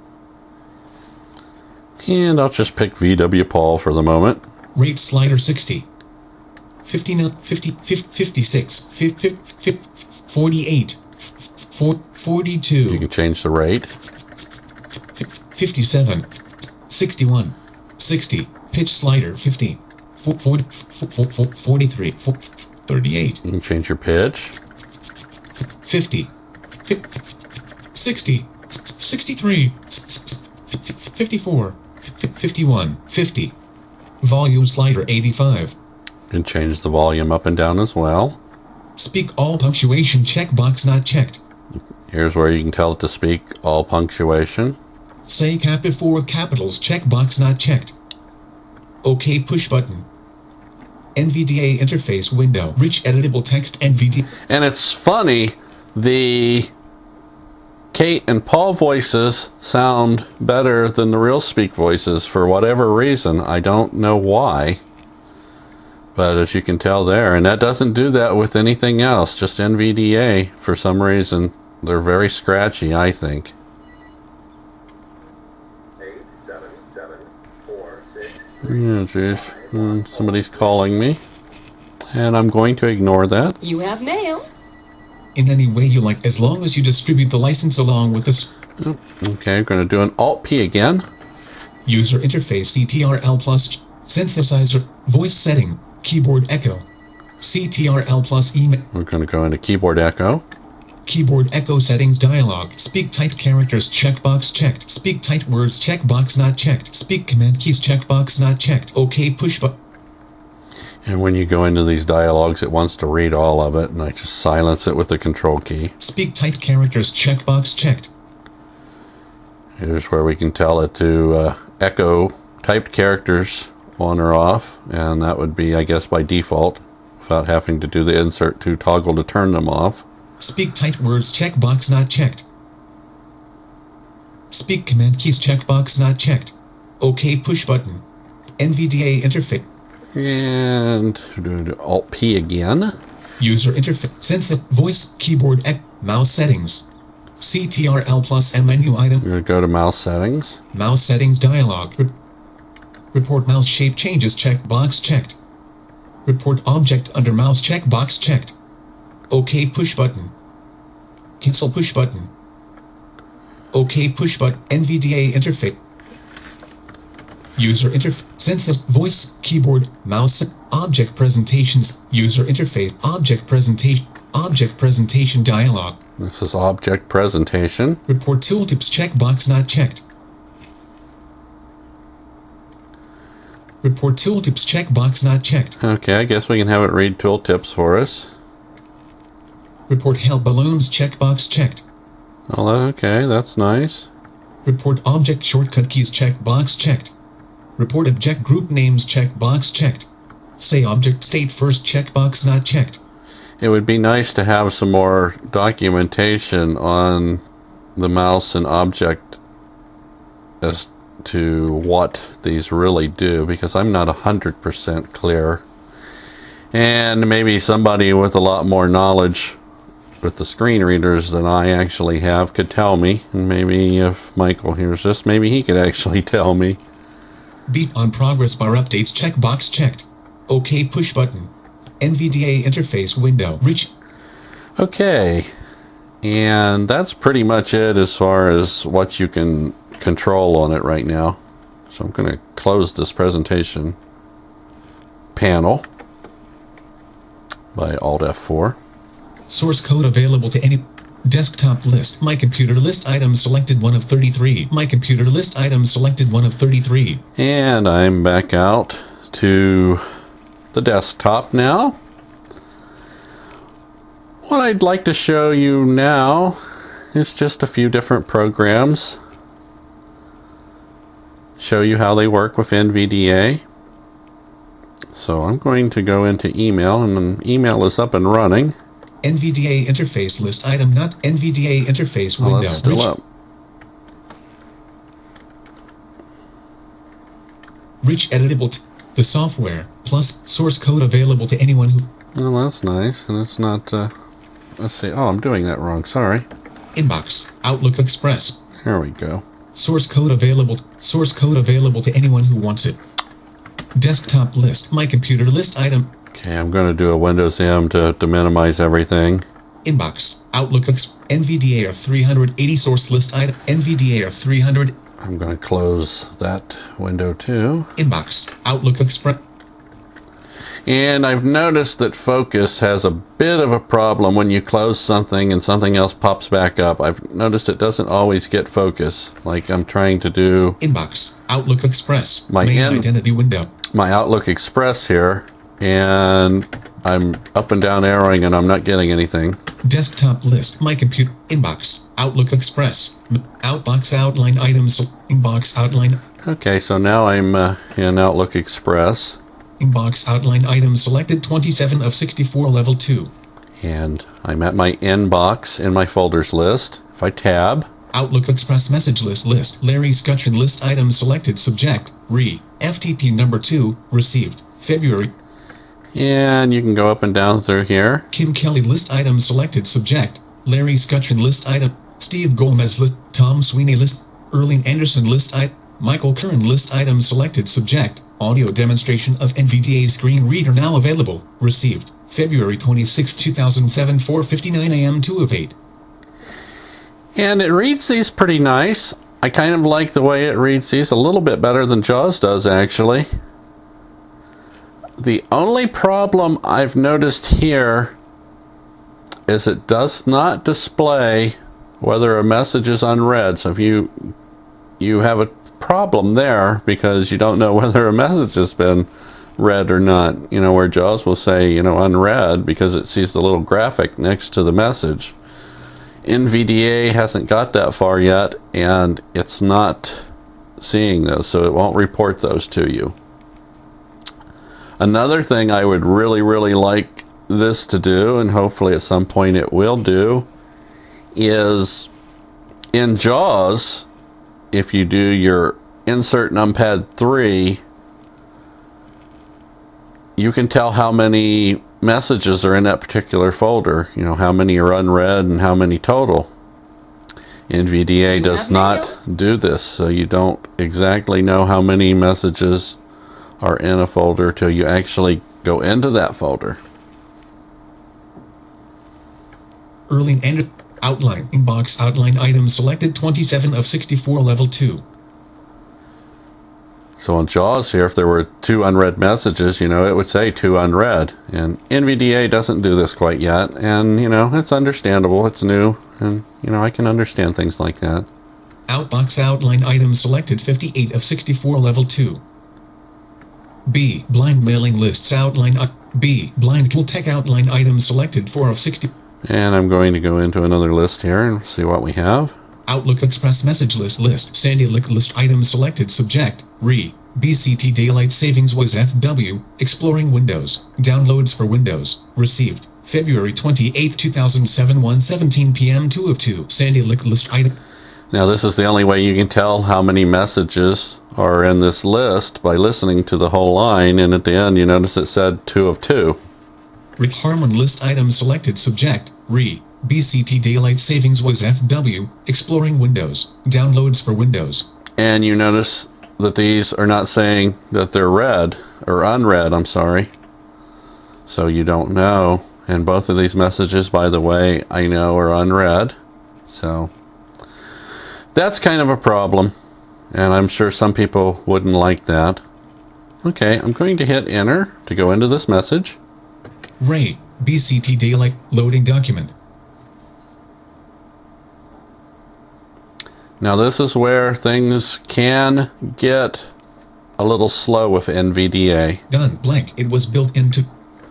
S1: And I'll just pick V W Paul for the moment.
S5: Rate slider sixty. fifty-nine, fifty, fifty-six, fifty, forty-eight, forty-two.
S1: You can change the rate.
S5: fifty-seven, sixty-one, sixty, pitch slider fifty, forty, forty-three, thirty-eight.
S1: You can change your pitch.
S5: fifty, sixty, sixty-three, fifty-four, fifty-one, fifty. Volume slider eighty-five.
S1: You can change the volume up and down as well.
S5: Speak all punctuation checkbox not checked.
S1: Here's where you can tell it to speak all punctuation.
S5: Say cap before capitals checkbox not checked. OK push button. N V D A interface window. Rich editable text N V D A.
S1: And it's funny, the Kate and Paul voices sound better than the real speak voices for whatever reason. I don't know why. But as you can tell there, and that doesn't do that with anything else, just N V D A. For some reason, they're very scratchy, I think.
S6: eight seven seven four six
S1: Yeah, jeez. Hmm, somebody's calling me. And I'm going to ignore that.
S7: You have mail.
S5: In any way you like, as long as you distribute the license along with this
S1: Oh, okay, I'm going to do an Alt-P again.
S5: user interface C T R L plus synthesizer voice setting keyboard echo C T R L plus email
S1: We're going to go into Keyboard Echo.
S5: keyboard echo settings dialog speak typed characters checkbox checked speak typed words checkbox not checked speak command keys checkbox not checked OK push button.
S1: And when you go into these dialogues, it wants to read all of it, and I just silence it with the Control key.
S5: Speak typed characters checkbox checked.
S1: Here's where we can tell it to uh, echo typed characters on or off, and that would be, I guess, by default, without having to do the insert to toggle to turn them off.
S5: Speak typed words checkbox not checked. Speak command keys checkbox not checked. OK push button. N V D A interface.
S1: And Alt-P again.
S5: User interface. Synth voice keyboard ec mouse settings. C T R L plus M menu item.
S1: We're going to go to mouse settings.
S5: Mouse settings dialog. Re- report mouse shape changes checkbox checked. Report object under mouse checkbox checked. OK push button. Cancel push button. OK push button. N V D A interface. User interface. Synth voice keyboard mouse object presentations. User interface object presentation object presentation dialog.
S1: This is object presentation.
S5: Report tooltips checkbox not checked. Report tooltips checkbox not checked.
S1: Okay, I guess we can have it read tooltips for us.
S5: Report help balloons checkbox checked.
S1: Oh, okay, that's nice.
S5: Report object shortcut keys checkbox checked. Report object group names checkbox checked. Say object state first checkbox not checked.
S1: It would be nice to have some more documentation on the mouse and object as to what these really do, because I'm not one hundred percent clear. And maybe somebody with a lot more knowledge with the screen readers than I actually have could tell me. And maybe if Michael hears this, maybe he could actually tell me.
S5: Beep on progress bar updates checkbox checked. OK push button. N V D A interface window. Rich.
S1: Okay. And that's pretty much it as far as what you can control on it right now. So I'm going to close this presentation panel by Alt F four.
S5: Source code available to any desktop list. My computer list item selected one of thirty-three. My computer list item selected one of thirty-three.
S1: And I'm back out to the desktop now. What I'd like to show you now is just a few different programs. Show you how they work with N V D A. So I'm going to go into email, and then email is up and running.
S5: N V D A interface list item not N V D A interface
S1: Well,
S5: window.
S1: that's still
S5: Rich,
S1: up.
S5: rich editable. T- the software plus source code available to anyone who.
S1: Well, that's nice, and it's not. Uh, let's see. Oh, I'm doing that wrong. Sorry.
S5: Inbox. Outlook Express.
S1: Here we go.
S5: Source code available. Source code available to anyone who wants it. Desktop list. My computer list item.
S1: Okay, I'm going to do a Windows M to, to minimize everything.
S5: Inbox. Outlook Ex- N V D A R three eighty source list item. N V D A R three hundred.
S1: I'm going to close that window too.
S5: Inbox. Outlook Express.
S1: And I've noticed that Focus has a bit of a problem when you close something and something else pops back up. I've noticed it doesn't always get focus. Like I'm trying to do
S5: Inbox. Outlook Express.
S1: My
S5: Main
S1: N-
S5: identity window.
S1: my Outlook Express here, and I'm up and down arrowing and I'm not getting anything.
S5: Desktop list. My computer. Inbox. Outlook Express. M- Outbox outline items. Inbox outline.
S1: Okay, so now I'm uh, in Outlook Express.
S5: Inbox outline items selected twenty-seven of sixty-four level two.
S1: And I'm at my inbox in my folders list. If If I tab,
S5: Outlook Express message list list. Larry Scutcheon list items selected. Subject. Re. F T P number two. Received. February.
S1: and you can go up and down through here.
S5: Kim Kelly list items selected. Subject. Larry Scutcheon list item. Steve Gomez list. Tom Sweeney list. Erling Anderson list item. Michael Curran list items selected. Subject. Audio demonstration of N V D A screen reader now available. Received. February twenty-sixth, two thousand seven, four fifty-nine a m two of eight.
S1: And it reads these pretty nice. I kind of like the way it reads these a little bit better than JAWS does, actually. The only problem I've noticed here is it does not display whether a message is unread. So if you you have a problem there because you don't know whether a message has been read or not. You know, where JAWS will say, you know, unread because it sees the little graphic next to the message. N V D A hasn't got that far yet, and it's not seeing those, so it won't report those to you. Another thing I would really, really like this to do, and hopefully at some point it will do, is in JAWS, if you do your insert numpad three, you can tell how many messages are in that particular folder, you know, how many are unread and how many total. N V D A does not do this, so you don't exactly know how many messages are in a folder till you actually go into that folder.
S5: Erling and outline inbox outline item selected twenty-seven of sixty-four level two.
S1: So on JAWS here, if there were two unread messages, you know, it would say two unread. And N V D A doesn't do this quite yet. And, you know, it's understandable. It's new. And, you know, I can understand things like that.
S5: Outbox outline item selected fifty-eight of sixty-four level two. B. Blind mailing lists outline. Uh, B. Blind Cooltech outline item selected four of sixty.
S1: And I'm going to go into another list here and see what we have.
S5: Outlook Express message list list. Sandy Lick list item selected. Subject. Re. B C T Daylight Savings was F W. Exploring Windows. Downloads for Windows. Received. February twenty-eighth, two thousand seven, one seventeen p m two of two. Sandy Lick list item.
S1: Now this is the only way you can tell how many messages are in this list by listening to the whole line, and at the end you notice it said two of two.
S5: Rick Harmon list item selected. Subject. Re. B C T Daylight Savings was F W. Exploring Windows. Downloads for Windows.
S1: And you notice that these are not saying that they're read, or unread, I'm sorry. So you don't know. And both of these messages, by the way, I know are unread. So that's kind of a problem. And I'm sure some people wouldn't like that. Okay, I'm going to hit enter to go into this message.
S5: Ray. B C T Daylight. Loading document.
S1: Now this is where things can get a little slow with N V D A.
S5: Done. Blank. It was built into...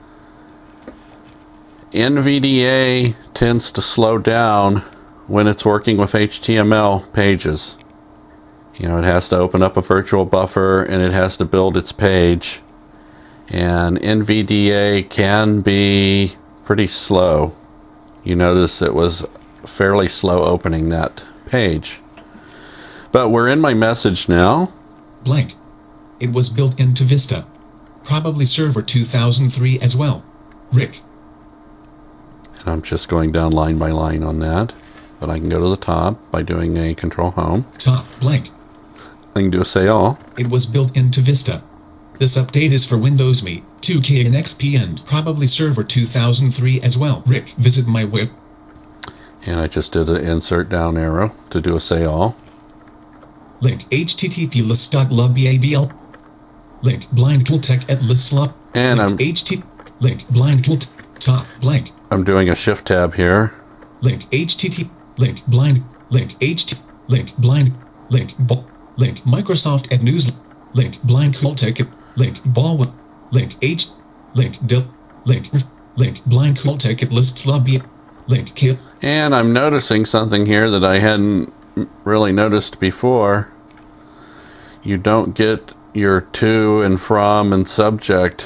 S1: N V D A tends to slow down when it's working with H T M L pages. You know, it has to open up a virtual buffer and it has to build its page. And N V D A can be pretty slow. You notice it was fairly slow opening that page. But we're in my message now.
S5: Blank. It was built into Vista. Probably Server two thousand three as well. Rick.
S1: And I'm just going down line by line on that. But I can go to the top by doing a control home.
S5: Top. Blank.
S1: I can do a say all.
S5: It was built into Vista. This update is for Windows Me, two K and X P and probably Server two thousand three as well. Rick. Visit my web.
S1: And I just did an insert down arrow to do a say all.
S5: Link http list.lubabl. Link blind cooltech at listlub.
S1: And
S5: link
S1: I'm
S5: ht link blind cooltech top blank.
S1: I'm doing a shift tab here.
S5: Link http link blind link ht link blind link ball link Microsoft at news link blind cooltech link ball link h link dil link link blind cooltech at listlub link kill.
S1: And I'm noticing something here that I hadn't really noticed before. You don't get your to and from and subject.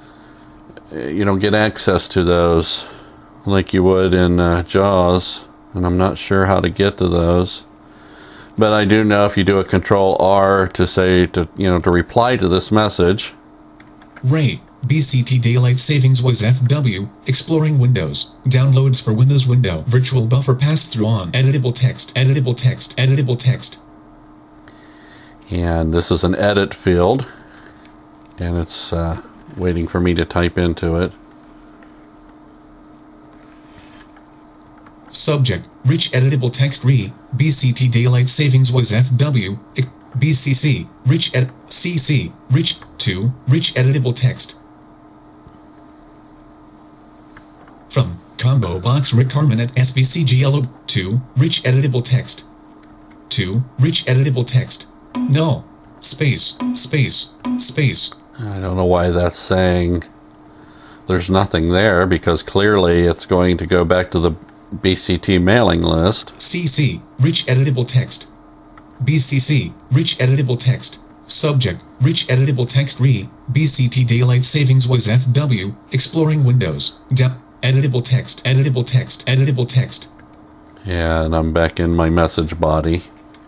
S1: You don't get access to those like you would in uh, JAWS. and I'm not sure how to get to those. But I do know if you do a control R to say to you know to reply to this message.
S5: Ray, B C T Daylight Savings was F W, exploring Windows, downloads for Windows window, virtual buffer pass-through on, editable text, editable text, editable text.
S1: And this is an edit field, and it's uh, waiting for me to type into it.
S5: Subject, rich editable text re, B C T Daylight Savings was F W, B C C, rich ed, C C, rich, two, rich editable text. From, combo box Rick Harmon at S B C G L O, two, rich editable text. two, rich editable text. No, space, space, space.
S1: I don't know why that's saying there's nothing there, because clearly it's going to go back to the B C T mailing list.
S5: C C, rich editable text. B C C, rich editable text. Subject, rich editable text re, B C T Daylight Savings was F W, exploring Windows, de- editable text, editable text, editable text.
S1: Yeah, and I'm back in my message body.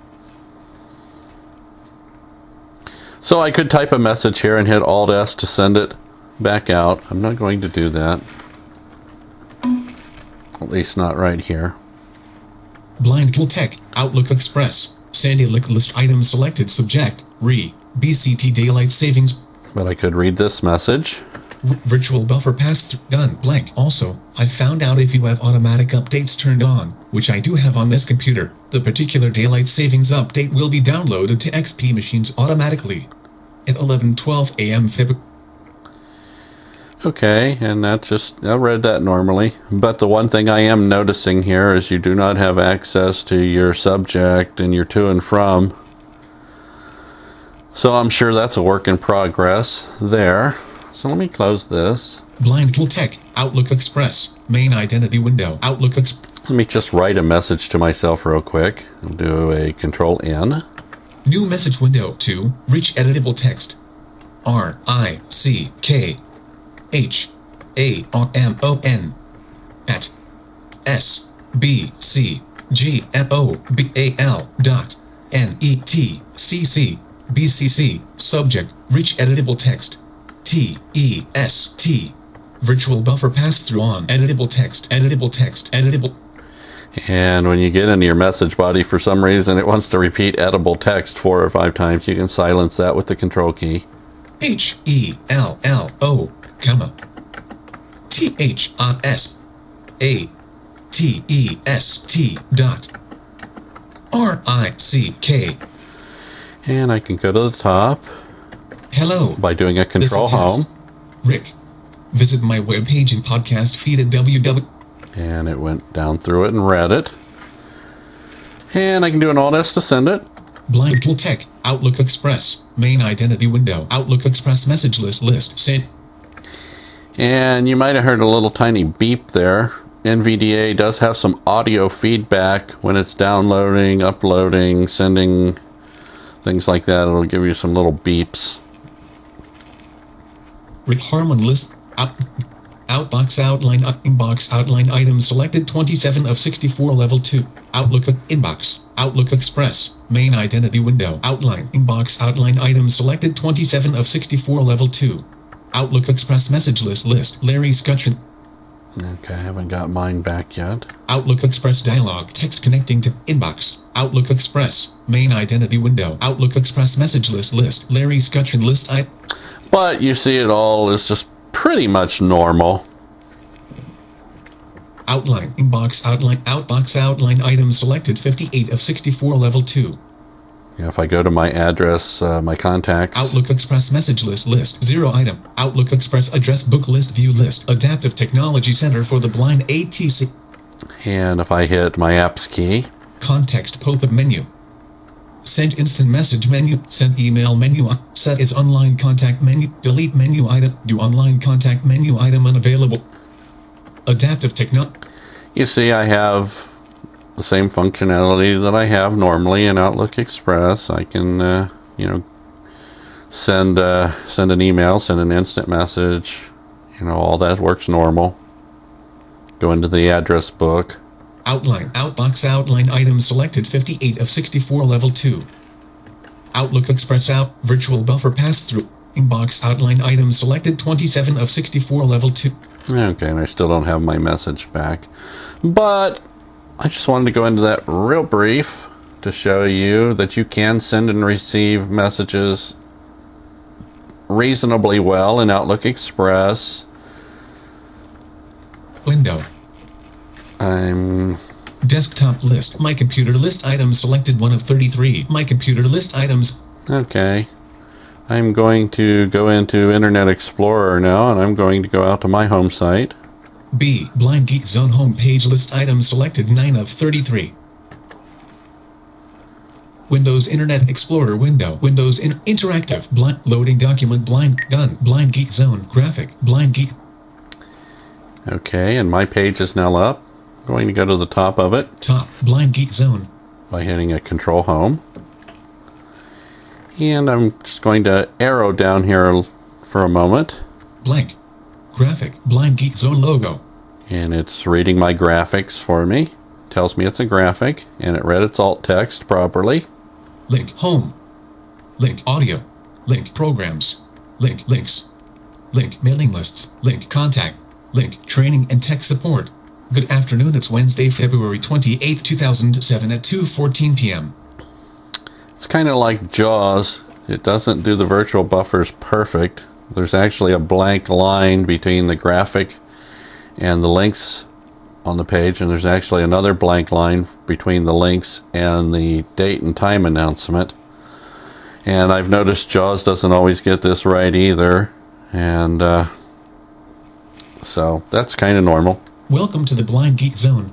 S1: So I could type a message here and hit Alt S to send it back out. I'm not going to do that. At least not right here.
S5: Blind Cool Tech, Outlook Express, Sandy Lick list item selected subject, re, B C T Daylight Savings.
S1: But I could read this message.
S5: R- virtual buffer pass through done blank. Also, I found out if you have automatic updates turned on, which I do have on this computer, the particular daylight savings update will be downloaded to X P machines automatically at eleven twelve a m February.
S1: Okay, and that just, I read that normally. But the one thing I am noticing here is you do not have access to your subject and your to and from. So I'm sure that's a work in progress there. So let me close this.
S5: Blind Cool Tech, Outlook Express, main identity window, Outlook Express.
S1: Let me just write a message to myself real quick. I'll do a control N.
S5: New message window two, rich editable text. R I C K H A R M O N at S B C G F O B A L dot N E T C C B C C subject rich editable text T E S T virtual buffer pass through on editable text editable text editable.
S1: And when you get into your message body, for some reason it wants to repeat edible text four or five times. You can silence that with the control key.
S5: H E L L O, comma, T H I S A T E S T dot R I C K.
S1: And I can go to the top.
S5: Hello.
S1: By doing a control home.
S5: Rick. Visit my webpage and podcast feed at www.
S1: And it went down through it and read it. And I can do an Alt S to send it.
S5: Blind Cool Tech, Outlook Express, main identity window, Outlook Express message list list, sent.
S1: And you might have heard a little tiny beep there. N V D A does have some audio feedback when it's downloading, uploading, sending, things like that. It'll give you some little beeps.
S5: Rick Harmon list, out, Outbox outline, uh, inbox outline item selected twenty-seven of sixty-four level two, Outlook inbox, Outlook Express, main identity window, outline, inbox outline item selected twenty-seven of sixty-four level two, Outlook Express message list list, Larry Scutcheon.
S1: Okay, I haven't got mine back yet.
S5: Outlook Express dialog, text connecting to inbox, Outlook Express, main identity window, Outlook Express message list list, Larry Scutcheon list I.
S1: But you see it all is just pretty much normal.
S5: Outline, inbox outline, outbox outline item selected fifty-eight of sixty-four level two.
S1: Yeah, if I go to my address, uh, my contacts.
S5: Outlook Express message list list, zero item. Outlook Express address book list view list, Adaptive Technology Center for the Blind A T C.
S1: And if I hit my apps key.
S5: Context pop-up menu. Send instant message menu, send email menu, set is online contact menu, delete menu item, do online contact menu item unavailable. Adaptive Techno.
S1: You see I have the same functionality that I have normally in Outlook Express. I can, uh, you know, send uh, send an email, send an instant message. You know, all that works normal. Go into the address book.
S5: Outline. Outbox outline item selected fifty-eight of sixty-four level two. Outlook Express out. Virtual buffer pass-through. Inbox outline item selected twenty-seven of sixty-four level two.
S1: Okay, and I still don't have my message back. But I just wanted to go into that real brief to show you that you can send and receive messages reasonably well in Outlook Express.
S5: Window.
S1: I'm...
S5: Desktop list. My computer list items selected one of thirty-three. My computer list items.
S1: Okay. I'm going to go into Internet Explorer now, and I'm going to go out to my home site.
S5: B. Blind Geek Zone homepage list items selected nine of thirty-three. Windows Internet Explorer window. Windows in interactive. Blind loading document. Blind done. Blind Geek Zone graphic. Blind Geek.
S1: Okay, and my page is now up. I'm going to go to the top of it.
S5: Top. Blind Geek Zone.
S1: By hitting a Control Home. And I'm just going to arrow down here for a moment.
S5: Blank. Graphic. Blind Geek Zone logo.
S1: And it's reading my graphics for me. Tells me it's a graphic, and it read its alt text properly.
S5: Link. Home. Link. Audio. Link. Programs. Link. Links. Link. Mailing lists. Link. Contact. Link. Training and tech support. Good afternoon. It's Wednesday, February twenty-eighth, two thousand seven at two fourteen p.m.
S1: It's kind of like JAWS. It doesn't do the virtual buffers perfect. There's actually a blank line between the graphic and the links on the page, and there's actually another blank line between the links and the date and time announcement. And I've noticed JAWS doesn't always get this right either, and uh, so that's kind of normal.
S5: Welcome to the Blind Geek Zone.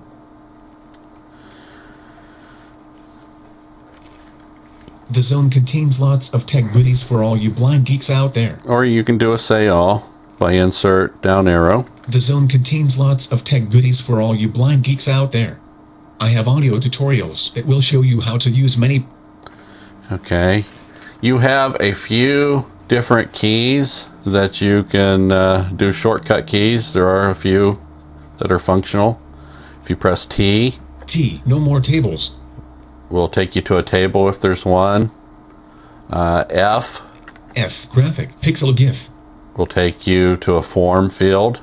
S5: The zone contains lots of tech goodies for all you blind geeks out there.
S1: Or you can do a say all by insert down arrow.
S5: The zone contains lots of tech goodies for all you blind geeks out there. I have audio tutorials that will show you how to use many.
S1: Okay. You have a few different keys that you can uh, do shortcut keys. There are a few that are functional. If you press T,
S5: T, no more tables.
S1: Will take you to a table if there's one. Uh, F,
S5: F, graphic, pixel GIF.
S1: Will take you to a form field.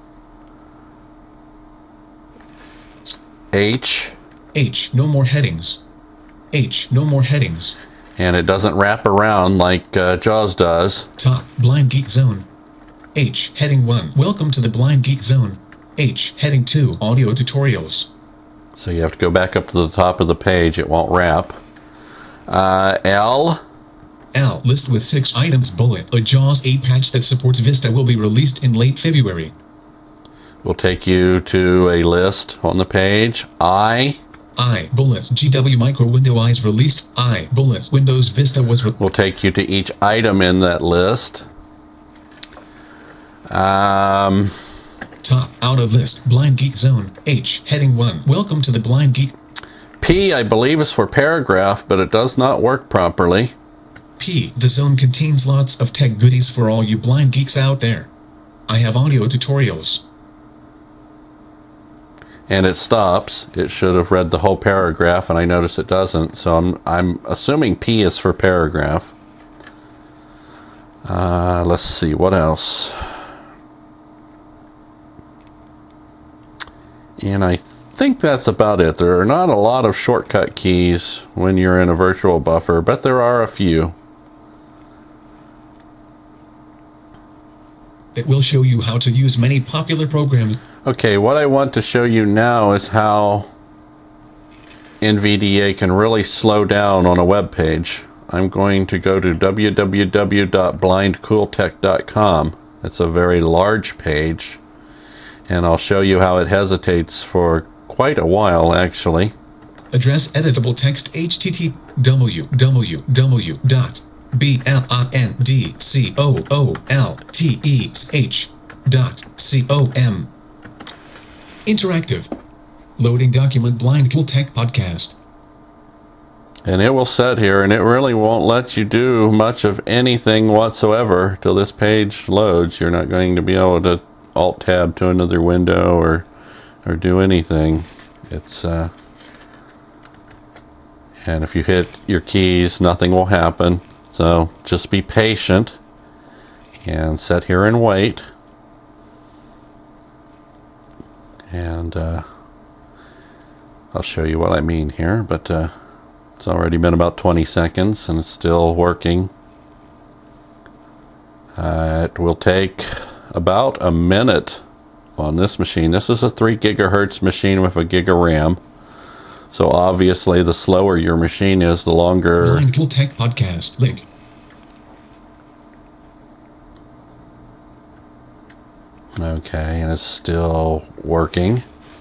S1: H,
S5: H, no more headings. H, no more headings.
S1: And it doesn't wrap around like uh, JAWS does.
S5: Top, Blind Geek Zone. H, heading one, welcome to the Blind Geek Zone. H, heading two, audio tutorials.
S1: So you have to go back up to the top of the page. It won't wrap. Uh, L.
S5: L. List with six items bullet. A JAWS eight patch that supports Vista will be released in late February.
S1: Will take you to a list on the page. I.
S5: I. Bullet. G W Micro Window Eyes released. I. Bullet. Windows Vista was. Re-
S1: will take you to each item in that list. Um...
S5: Top, out of list, Blind Geek Zone. H, heading one, welcome to the Blind Geek.
S1: P, I believe, is for paragraph, but it does not work properly.
S5: P, the zone contains lots of tech goodies for all you blind geeks out there. I have audio tutorials.
S1: And it stops. It should have read the whole paragraph, and I notice it doesn't, so I'm, I'm assuming P is for paragraph. Uh, let's see, what else? And I think that's about it. There are not a lot of shortcut keys when you're in a virtual buffer, but there are a few.
S5: That will show you how to use many popular programs.
S1: Okay, what I want to show you now is how N V D A can really slow down on a web page. I'm going to go to w w w dot blind cool tech dot com. It's a very large page. And I'll show you how it hesitates for quite a while, actually.
S5: Address editable text H T T w w w dot blind dot com. Interactive. Loading document Blind Cool Tech Podcast.
S1: And it will set here, and it really won't let you do much of anything whatsoever till this page loads. You're not going to be able to Alt-tab to another window or or do anything. It's uh, and if you hit your keys, nothing will happen. So just be patient and sit here and wait. And uh, I'll show you what I mean here, but uh, it's already been about twenty seconds and it's still working. Uh, it will take about a minute on this machine. This is a three gigahertz machine with a gig of RAM. So obviously the slower your machine is, the longer...
S5: Blind Cool Tech Podcast link.
S1: Okay, and it's still working.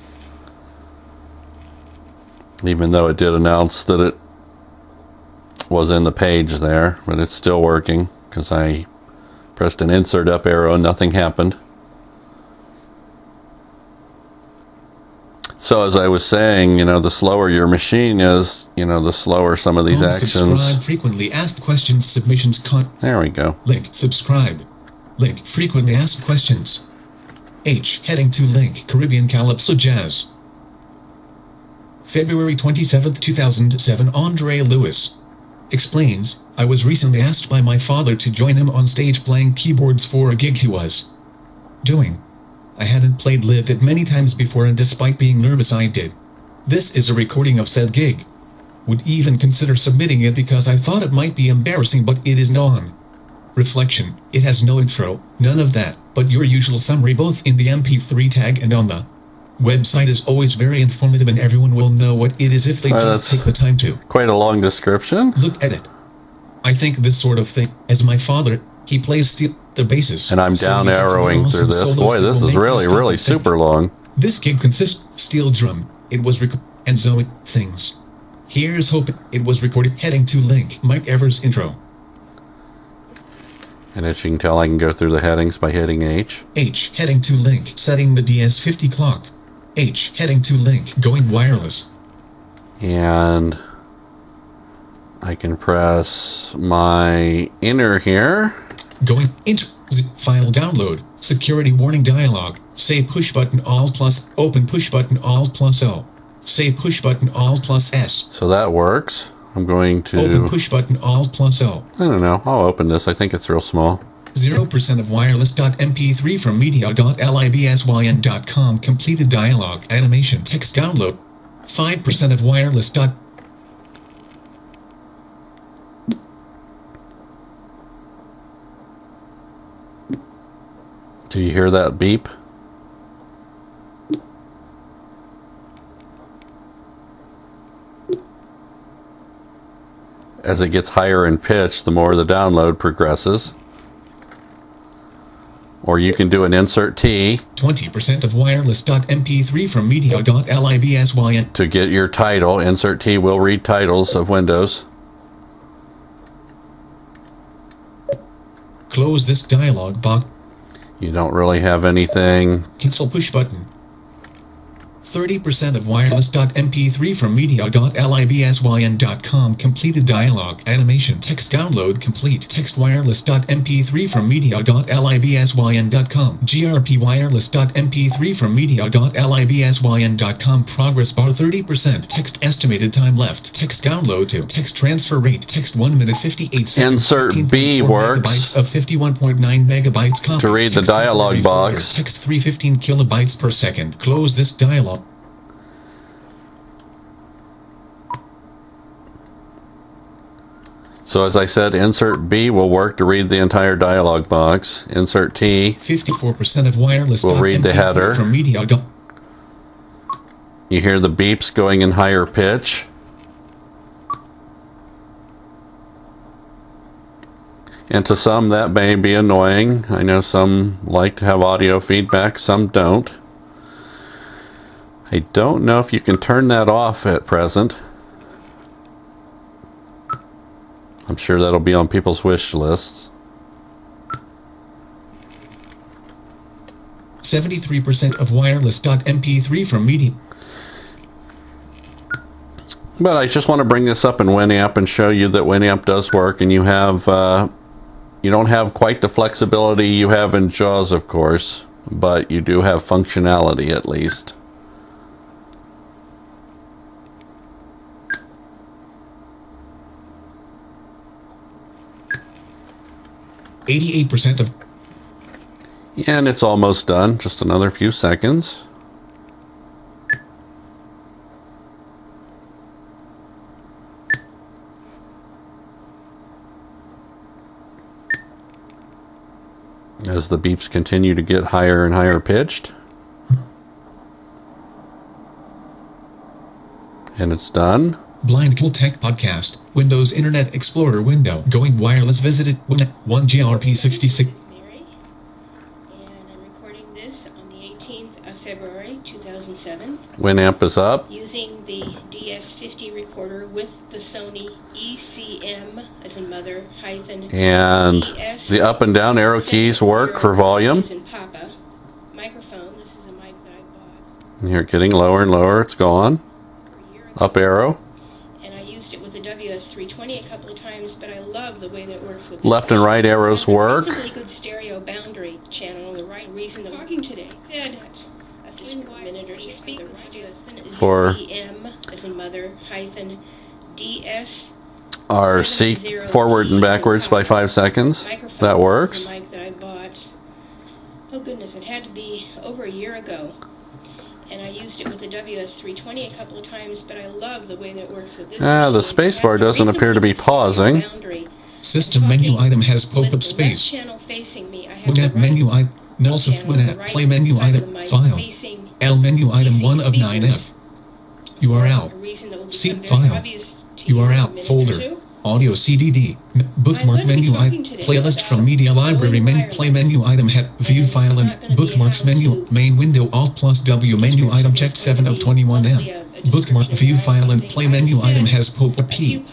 S1: Even though it did announce that it was in the page there, but it's still working because I pressed an insert up arrow and nothing happened. So as I was saying, you know, the slower your machine is, you know, the slower some of these
S5: Home,
S1: actions.
S5: Subscribe, frequently asked questions, submissions, con...
S1: There we go.
S5: Link, subscribe. Link, frequently asked questions. H, heading to link, Caribbean Calypso Jazz. February twenty-seventh, two thousand seven, Andre Lewis explains, I was recently asked by my father to join him on stage playing keyboards for a gig he was doing. I hadn't played live it many times before, and despite being nervous I did. This is a recording of said gig. Would even consider submitting it because I thought it might be embarrassing, but it is non. Reflection, it has no intro, none of that, but your usual summary both in the M P three tag and on the website is always very informative, and everyone will know what it is if they
S1: Well,
S5: just
S1: that's
S5: take the time to
S1: Quite a long description.
S5: look at it. I think this sort of thing, as my father, he plays steel, the basses.
S1: And I'm
S5: so
S1: down
S5: he gets
S1: arrowing
S5: awesome
S1: through this.
S5: solos
S1: Boy,
S5: that
S1: this
S5: will
S1: is
S5: make you
S1: really,
S5: stop
S1: really
S5: and think.
S1: super long.
S5: This gig consists of steel drum. It was rec- and Zoe things. Here's hoping it was recorded. Heading to link Mike Evers intro.
S1: And as you can tell, I can go through the headings by hitting H.
S5: H heading to link setting the D S fifty clock. H heading to link going wireless.
S1: And I can press my enter here.
S5: Going into zip file download. Security warning dialog. Say push button Alt plus open push button Alt plus O. Say push button Alt plus S.
S1: So that works. I'm going to...
S5: Open push button Alt plus O.
S1: I don't know. I'll open this. I think it's real small.
S5: zero percent of wireless dot M P three from media dot libsyn dot com. Completed dialog. Animation text download. five percent of wireless dot
S1: Do you hear that beep? As it gets higher in pitch, the more the download progresses. Or you can do an insert T
S5: twenty percent of wireless dot M P three from media dot libsyn.
S1: to get your title. Insert T will read titles of windows.
S5: Close this dialog box.
S1: You don't really have anything.
S5: Cancel push button. thirty percent of wireless dot M P three from media dot libsyn dot com. Completed dialog. Animation text download complete. Text wireless dot M P three from media dot libsyn dot com. G R P wireless dot M P three from media dot libsyn dot com. Progress bar thirty percent. Text estimated time left. Text download to. Text transfer rate. Text one minute fifty-eight seconds.
S1: Insert
S5: fifteen point
S1: B
S5: four
S1: works
S5: megabytes of fifty-one point nine megabytes. Copy.
S1: to read the
S5: Text
S1: dialog
S5: temporary folder.
S1: box.
S5: Text three hundred fifteen kilobytes per second. Close this dialog.
S1: So as I said, insert B will work to read the entire dialog box. Insert T,
S5: fifty-four percent of wireless
S1: We'll
S5: dot
S1: read the
S5: M P three
S1: header.
S5: from media dot
S1: you hear the beeps going in higher pitch. And to some that may be annoying. I know some like to have audio feedback, some don't. I don't know if you can turn that off at present. I'm sure that'll be on people's wish lists.
S5: seventy-three percent of wireless dot M P three from media.
S1: But I just want to bring this up in Winamp and show you that Winamp does work, and you have uh, you don't have quite the flexibility you have in JAWS, of course, but you do have functionality at least.
S5: eighty-eight percent of.
S1: And it's almost done. Just another few seconds. As the beeps continue to get higher and higher pitched. And it's done.
S5: Blind Cool Tech Podcast. Windows Internet Explorer window. Going wireless. Visited one G R P sixty-six.
S7: This is Mary, and I'm recording this on the eighteenth of February two thousand seven
S1: Winamp is up.
S7: using the D S fifty recorder with the Sony E C M, as in mother, hyphen
S1: And
S7: D S
S1: the up and down arrow keys work for volume.
S7: as in Papa. Microphone, this is a mic that I bought
S1: And you're getting lower and lower. It's gone.
S7: a year ago.
S1: Up arrow.
S7: And I used it with the W S three twenty a couple of times, but I love the way that it works with this
S1: Left and
S7: machine.
S1: right arrows
S7: It has a
S1: work.
S7: reasonably good stereo boundary channel, the right reason I'm talking today. Said just for a minute or two speak with students.
S1: For-
S7: Z M as in mother hyphen D S.
S1: Our seek forward and backwards by five seconds.
S7: Microphone.
S1: That
S7: This
S1: works.
S7: is a mic that I bought. Oh goodness, it had to be over a year ago. And I used it with the W S three twenty a couple of times, but I love the way that it works with this.
S1: Ah, the
S7: machine. It has
S1: spacebar
S7: a
S1: doesn't appear to be
S7: reasonably good
S1: pausing.
S7: stereo boundary.
S5: System menu item has pop-up space. Winamp menu I. Nulls of Winamp. Play menu item. File. L menu item one of nine F. U R L. C file. U R L. Folder. Audio C D D. M- bookmark menu item. Playlist from media library menu. Play menu item. He- view file and bookmarks menu. Main window. Alt plus W menu item. Check seven of twenty-one M. Bookmark view file and play menu item has pop-up P.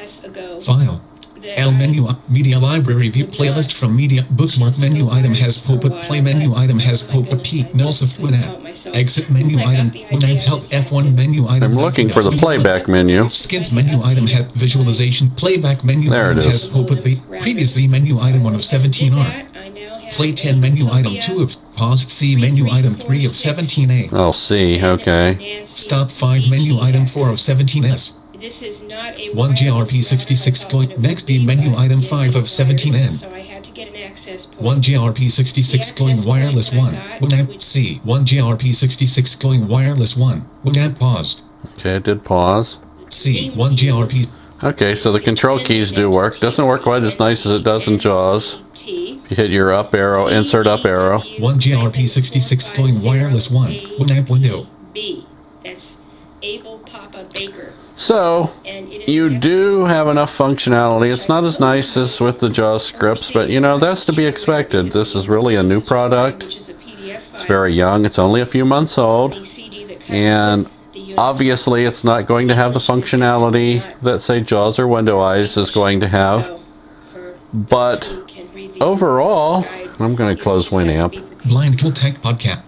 S5: File. L menu media library view playlist from media bookmark menu item has pop-up play menu item has pop-up P. Nulls of Winamp. Exit menu item. Winamp help F one menu item.
S1: I'm looking for the playback menu.
S5: Skins menu item have visualization playback menu
S1: There it
S5: item has
S1: is.
S5: pop-up B. Previous Z menu item one of seventeen R. Play ten menu item two of pause C menu item three of seventeen A.
S1: Oh, C. Okay.
S5: Stop five menu item four of seventeen S.
S7: This is not a
S5: one G R P sixty-six going next B menu item five of seventeen N.
S7: So I had to get an access point.
S5: one G R P sixty-six going wireless one. Winamp C. one G R P sixty-six going wireless one. Winamp paused.
S1: Okay, it did pause.
S5: C. one G R P.
S1: Okay, so the control keys do work. Doesn't work quite as nice as it does in JAWS.
S7: T.
S1: You hit your up arrow, insert up arrow.
S5: one G R P sixty-six going wireless one. Winamp window.
S7: B. That's Abel Papa Baker.
S1: So,
S7: And it is
S1: you
S7: an
S1: do have enough functionality. It's not as nice as with the JAWS scripts, but you know, that's to be expected. This is really a new product.
S7: which is a P D F
S1: It's
S7: file.
S1: very young. It's only a few months old.
S7: The C D that comes
S1: And
S7: with the unit.
S1: obviously, it's not going to have the functionality that, say, JAWS or Window Eyes is going to have.
S7: So, for
S1: But
S7: those who can read the
S1: overall,
S7: guide,
S1: I'm going to
S7: you
S1: close
S7: just have to
S1: Winamp.
S7: be prepared.
S5: Blind Cool Tech Podcast.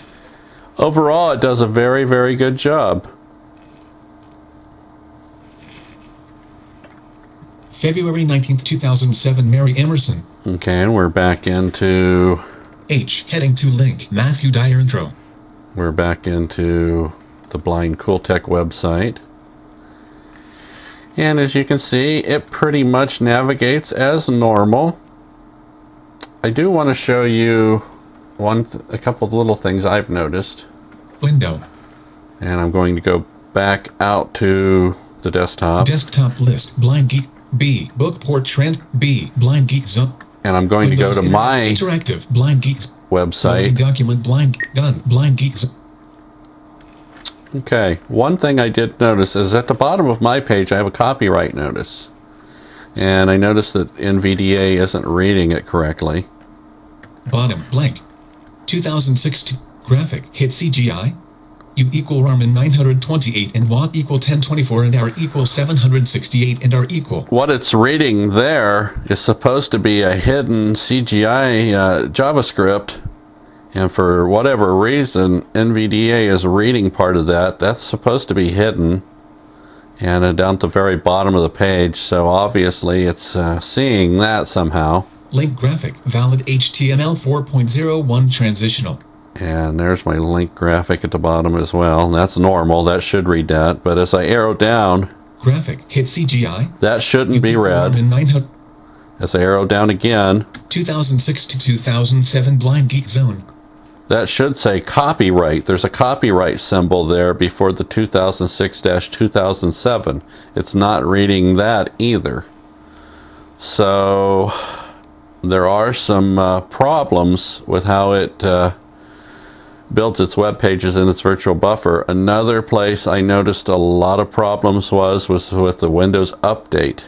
S1: Overall, it does a very, very good job.
S5: February nineteenth, two thousand seven. Mary Emerson.
S1: Okay, and we're back into
S5: H. Heading to link. Matthew Dyer intro.
S1: we're back into the Blind Cool Tech website. And as you can see, it pretty much navigates as normal. I do want to show you one, th- a couple of little things I've noticed.
S5: Window.
S1: And I'm going to go back out to the desktop.
S5: Desktop list. Blind Geek. B. Bookport trend. B. Blind Geek Zone.
S1: And I'm going to go
S5: Windows
S1: to
S5: Internet
S1: my
S5: Interactive. Blind Geeks. Loading
S1: website.
S5: document. Blind. Done. Blind Geeks.
S1: Okay, one thing I did notice is at the bottom of my page I have a copyright notice. And I noticed that N V D A isn't reading it correctly.
S5: Bottom. Blank. two thousand sixteen. Graphic. Hit C G I. U equal Raman nine hundred twenty-eight and Watt equal ten twenty-four and R equal seven hundred sixty-eight and R equal.
S1: What it's reading there is supposed to be a hidden C G I uh, JavaScript, and for whatever reason N V D A is reading part of that. That's supposed to be hidden and uh, down at the very bottom of the page, so obviously it's uh, seeing that somehow.
S5: Link graphic. Valid H T M L four point oh one transitional.
S1: And there's my link graphic at the bottom as well. That's normal. That should read that. But as I arrow down,
S5: Graphic. Hit C G I.
S1: that shouldn't be read.
S5: Raman nine hundred.
S1: As I arrow down again,
S5: two thousand six to two thousand seven Blind Geek Zone.
S1: that should say copyright. There's a copyright symbol there before the two thousand six to two thousand seven. It's not reading that either. So there are some uh, problems with how it uh, builds its web pages in its virtual buffer. Another place I noticed a lot of problems was was with the Windows Update.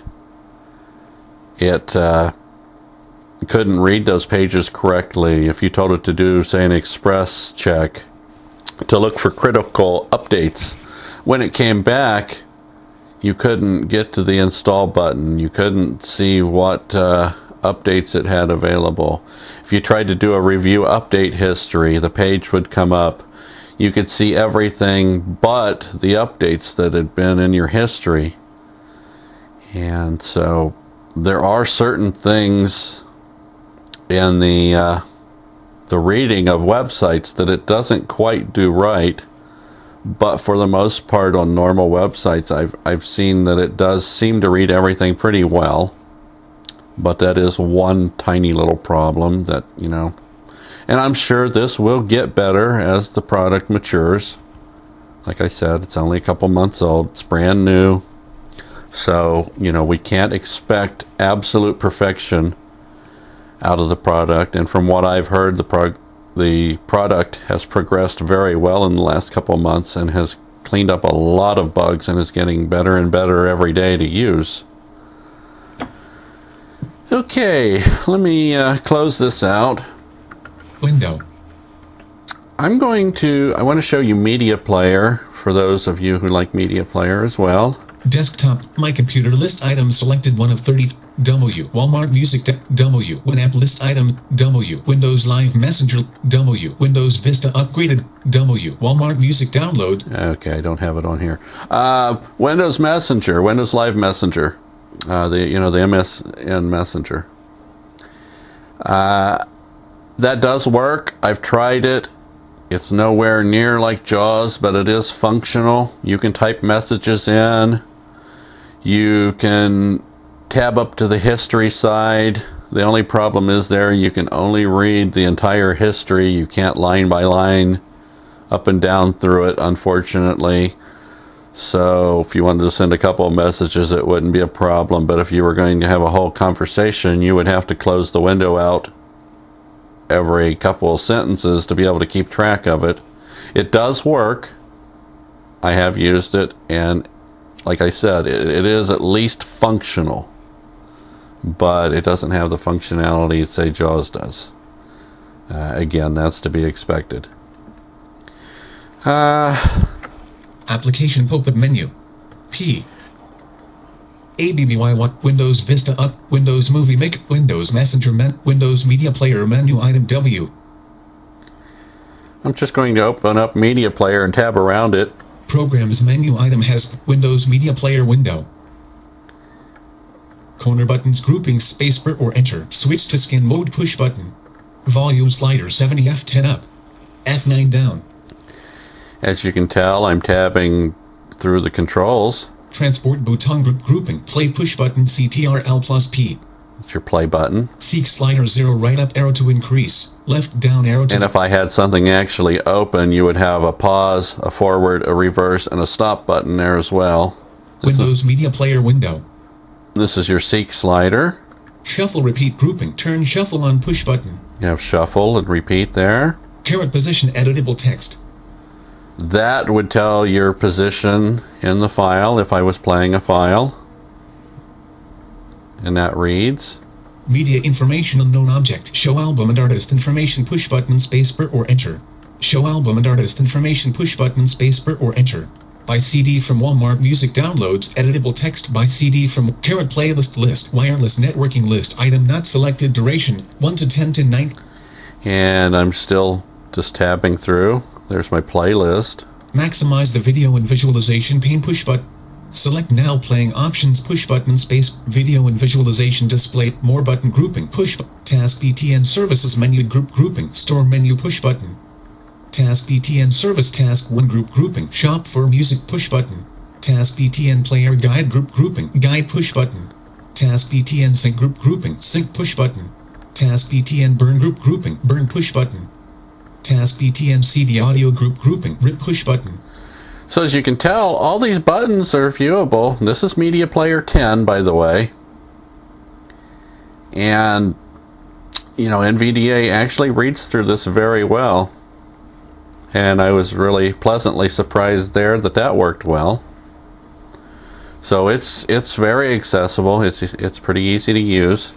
S1: It uh, couldn't read those pages correctly. If you told it to do, say, an express check to look for critical updates, when it came back, you couldn't get to the install button. You couldn't see what uh, updates it had available. If you tried to do a review update history, the page would come up. You could see everything but the updates that had been in your history. And so there are certain things in the uh, the reading of websites that it doesn't quite do right, but for the most part on normal websites I've I've seen that it does seem to read everything pretty well. But that is one tiny little problem that, you know, and I'm sure this will get better as the product matures. Like I said, it's only a couple months old, it's brand new. So, you know, we can't expect absolute perfection out of the product. And from what I've heard, the prog- the product has progressed very well in the last couple of months and has cleaned up a lot of bugs and is getting better and better every day to use. Okay, let me uh, close this out.
S5: Window.
S1: I'm going to, I want to show you Media Player for those of you who like Media Player as well.
S5: Desktop, my computer list item selected one of thirty. W. Walmart Music D- W. WinApp list item W. Windows Live Messenger W. Windows Vista upgraded W. Walmart Music download.
S1: Okay, I don't have it on here. Uh, Windows Messenger, Windows Live Messenger, uh, the you know the M S N Messenger. Uh, that does work. I've tried it. It's nowhere near like JAWS, but it is functional. You can type messages in. You can tab up to the history side. The only problem is there you can only read the entire history. You can't line by line up and down through it, unfortunately. So if you wanted to send a couple of messages, it wouldn't be a problem. But if you were going to have a whole conversation, you would have to close the window out every couple of sentences to be able to keep track of it. It does work. I have used it, and like I said, it, it is at least functional, but it doesn't have the functionality, say, JAWS does. Uh, again, that's to be expected. Uh,
S5: Application pop-up menu. P. A B B Y what Windows Vista up Windows Movie Maker Windows Messenger men, Windows Media Player menu item W.
S1: I'm just going to open up Media Player and tab around it.
S5: Programs menu item has Windows Media Player window. Corner buttons grouping spacebar or enter. Switch to scan mode push button. Volume slider seventy F ten up. F nine down.
S1: As you can tell, I'm tabbing through the controls.
S5: Transport button group grouping. Play push button C T R L plus P.
S1: It's your play button.
S5: Seek slider zero right up arrow to increase. Left down arrow to...
S1: And if I had something actually open, you would have a pause, a forward, a reverse, and a stop button there as well. This
S5: Windows
S1: is,
S5: Media Player window.
S1: This is your seek slider.
S5: Shuffle repeat grouping. Turn shuffle on push button.
S1: You have shuffle and repeat there.
S5: Current position editable text.
S1: That would tell your position in the file if I was playing a file. And that reads...
S5: Media information unknown object. Show album and artist information push button spacebar or enter. Show album and artist information push button spacebar or enter. By C D from Walmart Music downloads. Editable text by C D from current playlist list. Wireless networking list. Item not selected. Duration one to ten to nine.
S1: And I'm still just tabbing through. There's my playlist.
S5: Maximize the video and visualization pane push button. Select now playing options push button space video and visualization display more button grouping push task B T N services menu group grouping store menu push button task B T N service task one group grouping shop for music push button task B T N player guide group grouping guide push button Task B T N sync group grouping, sync push button. Task B T N burn group grouping, burn push button. Task B T N C D audio group grouping, rip push button.
S1: So as you can tell, all these buttons are viewable. This is Media Player ten, by the way. And, you know, N V D A actually reads through this very well. And I was really pleasantly surprised there that that worked well. So it's it's very accessible. It's it's pretty easy to use.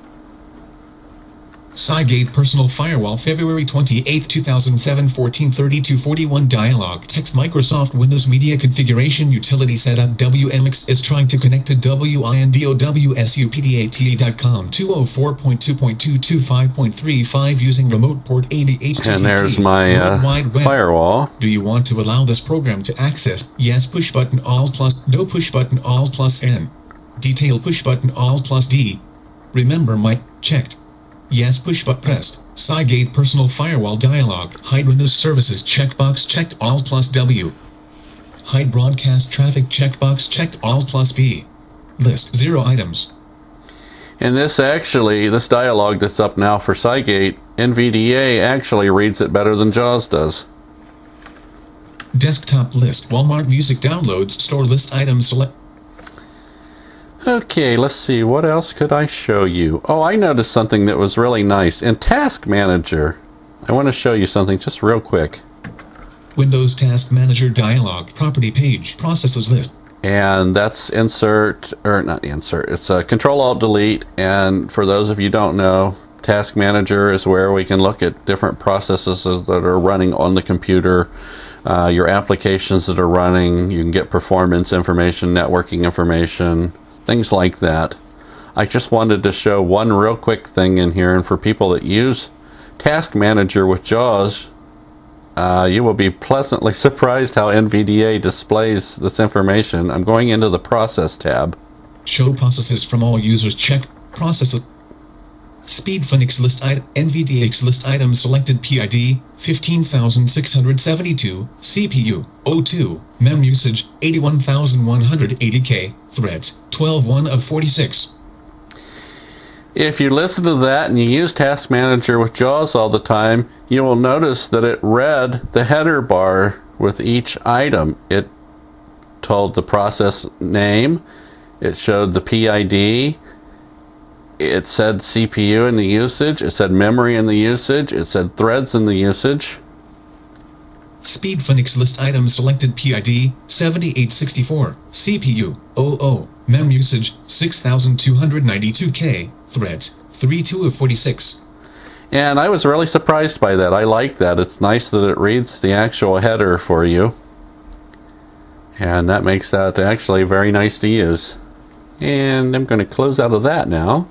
S5: Cygate Personal Firewall, February twenty-eighth, two thousand seven, fourteen thirty-two forty-one Dialog. Text Microsoft Windows Media Configuration Utility Setup. W M X is trying to connect to windowsupdate dot com two oh four point two point two two five point three five using remote port eighty H T T P.
S1: And there's my uh, firewall.
S5: Do you want to allow this program to access? Yes, push button Alt plus, no push button Alt plus N. Detail push button Alt plus D. Remember my checked. Yes, push button pressed. Cygate Personal Firewall dialog. Hide Windows Services checkbox checked Alt plus W. Hide Broadcast Traffic checkbox checked Alt plus B. List zero items.
S1: And this actually, this dialog that's up now for Cygate, N V D A actually reads it better than JAWS does.
S5: Desktop list. Walmart Music downloads. Store list items select.
S1: Okay, let's see, what else could I show you? Oh, I noticed something that was really nice. In Task Manager, I want to show you something just real quick.
S5: Windows Task Manager dialog. Property page. Processes list.
S1: And that's insert, or not insert, it's a Control-Alt-Delete. And for those of you who don't know, Task Manager is where we can look at different processes that are running on the computer. Uh, your applications that are running. You can get performance information, networking information, things like that. I just wanted to show one real quick thing in here, and for people that use Task Manager with JAWS, uh, you will be pleasantly surprised how N V D A displays this information. I'm going into the Process tab.
S5: Show processes from all users. Check processes. Speed Phoenix list item. N V D A list item selected. P I D fifteen thousand six hundred seventy-two. C P U zero two. Mem usage eighty-one thousand one hundred eighty K. Threads twelve one of forty-six.
S1: If you listen to that and you use Task Manager with JAWS all the time, you will notice that it read the header bar with each item. It told the process name, it showed the P I D, it said C P U in the usage, it said memory in the usage, it said threads in the usage.
S5: Speed Phoenix list item selected. P I D seventy-eight sixty-four. C P U zero zero. Mem usage six thousand two hundred ninety-two K. Threads thirty-two of forty-six.
S1: And I was really surprised by that. I like that. It's nice that it reads the actual header for you. And that makes that actually very nice to use. And I'm going to close out of that now.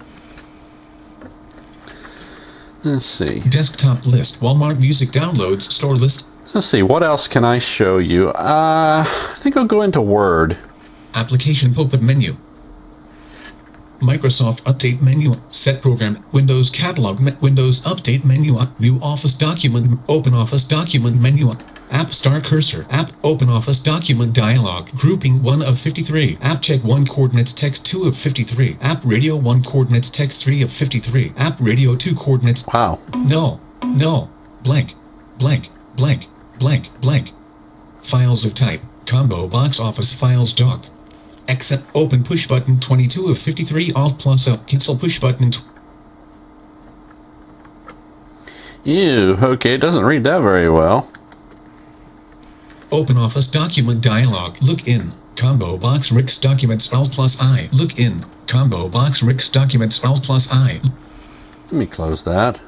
S1: Let's see.
S5: Desktop list. Walmart Music downloads. Store list.
S1: Let's see, what else can I show you? Uh, I think I'll go into Word.
S5: Application pop-up menu. Microsoft Update menu. Set program. Windows catalog. Me Windows Update menu. New Office document. Open Office document menu. App Star cursor. App Open Office document dialog. Grouping one of fifty-three. App Check one coordinates text two of fifty-three. App Radio one coordinates text three of fifty-three. App Radio two coordinates.
S1: Wow.
S5: No. No. Blank. Blank. Blank. Blank, blank. Files of type, combo box office files doc. Except open push button twenty-two of fifty-three. Alt plus up cancel push button.
S1: Ew, okay, it doesn't read that very well.
S5: Open office document dialog. Look in. Combo box Rix documents Alt plus I. Look in. Combo box Rix documents Alt plus I.
S1: Let me close that.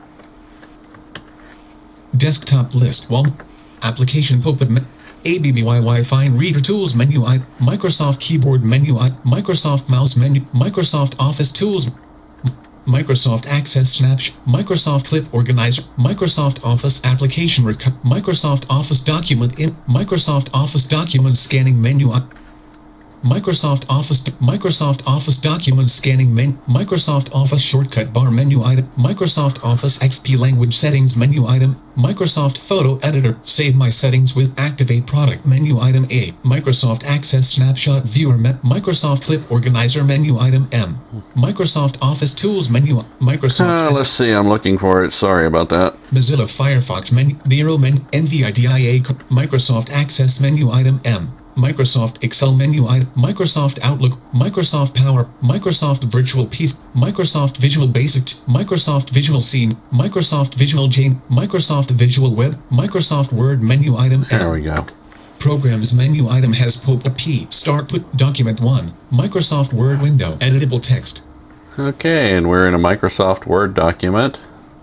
S5: Desktop list. Wall. Application pop-up menu. A B B Y Wi-Fi Reader Tools menu. I. Microsoft Keyboard menu. I. Microsoft Mouse menu. Microsoft Office Tools. Microsoft Access Snapshot. Microsoft Clip Organizer. Microsoft Office Application Recut. Microsoft Office Document in. Microsoft Office Document Scanning menu. I. Microsoft Office, Microsoft Office document scanning menu, Microsoft Office shortcut bar menu item, Microsoft Office X P language settings menu item, Microsoft Photo Editor, save my settings with activate product menu item A, Microsoft Access snapshot viewer, me, Microsoft Clip organizer menu item M, Microsoft Office tools menu, Microsoft.
S1: Uh, let's see, I'm looking for it. Sorry about that.
S5: Mozilla Firefox menu, Zero menu, NVIDIA, Microsoft Access menu item M. Microsoft Excel menu item, Microsoft Outlook, Microsoft Power, Microsoft Virtual P C, Microsoft Visual Basic, Microsoft Visual Scene, Microsoft Visual Jane, Microsoft Visual Web, Microsoft Word menu item.
S1: There we go.
S5: Programs menu item has Pope P. Start put document one. Microsoft Word window. Editable text.
S1: Okay, and we're in a Microsoft Word document.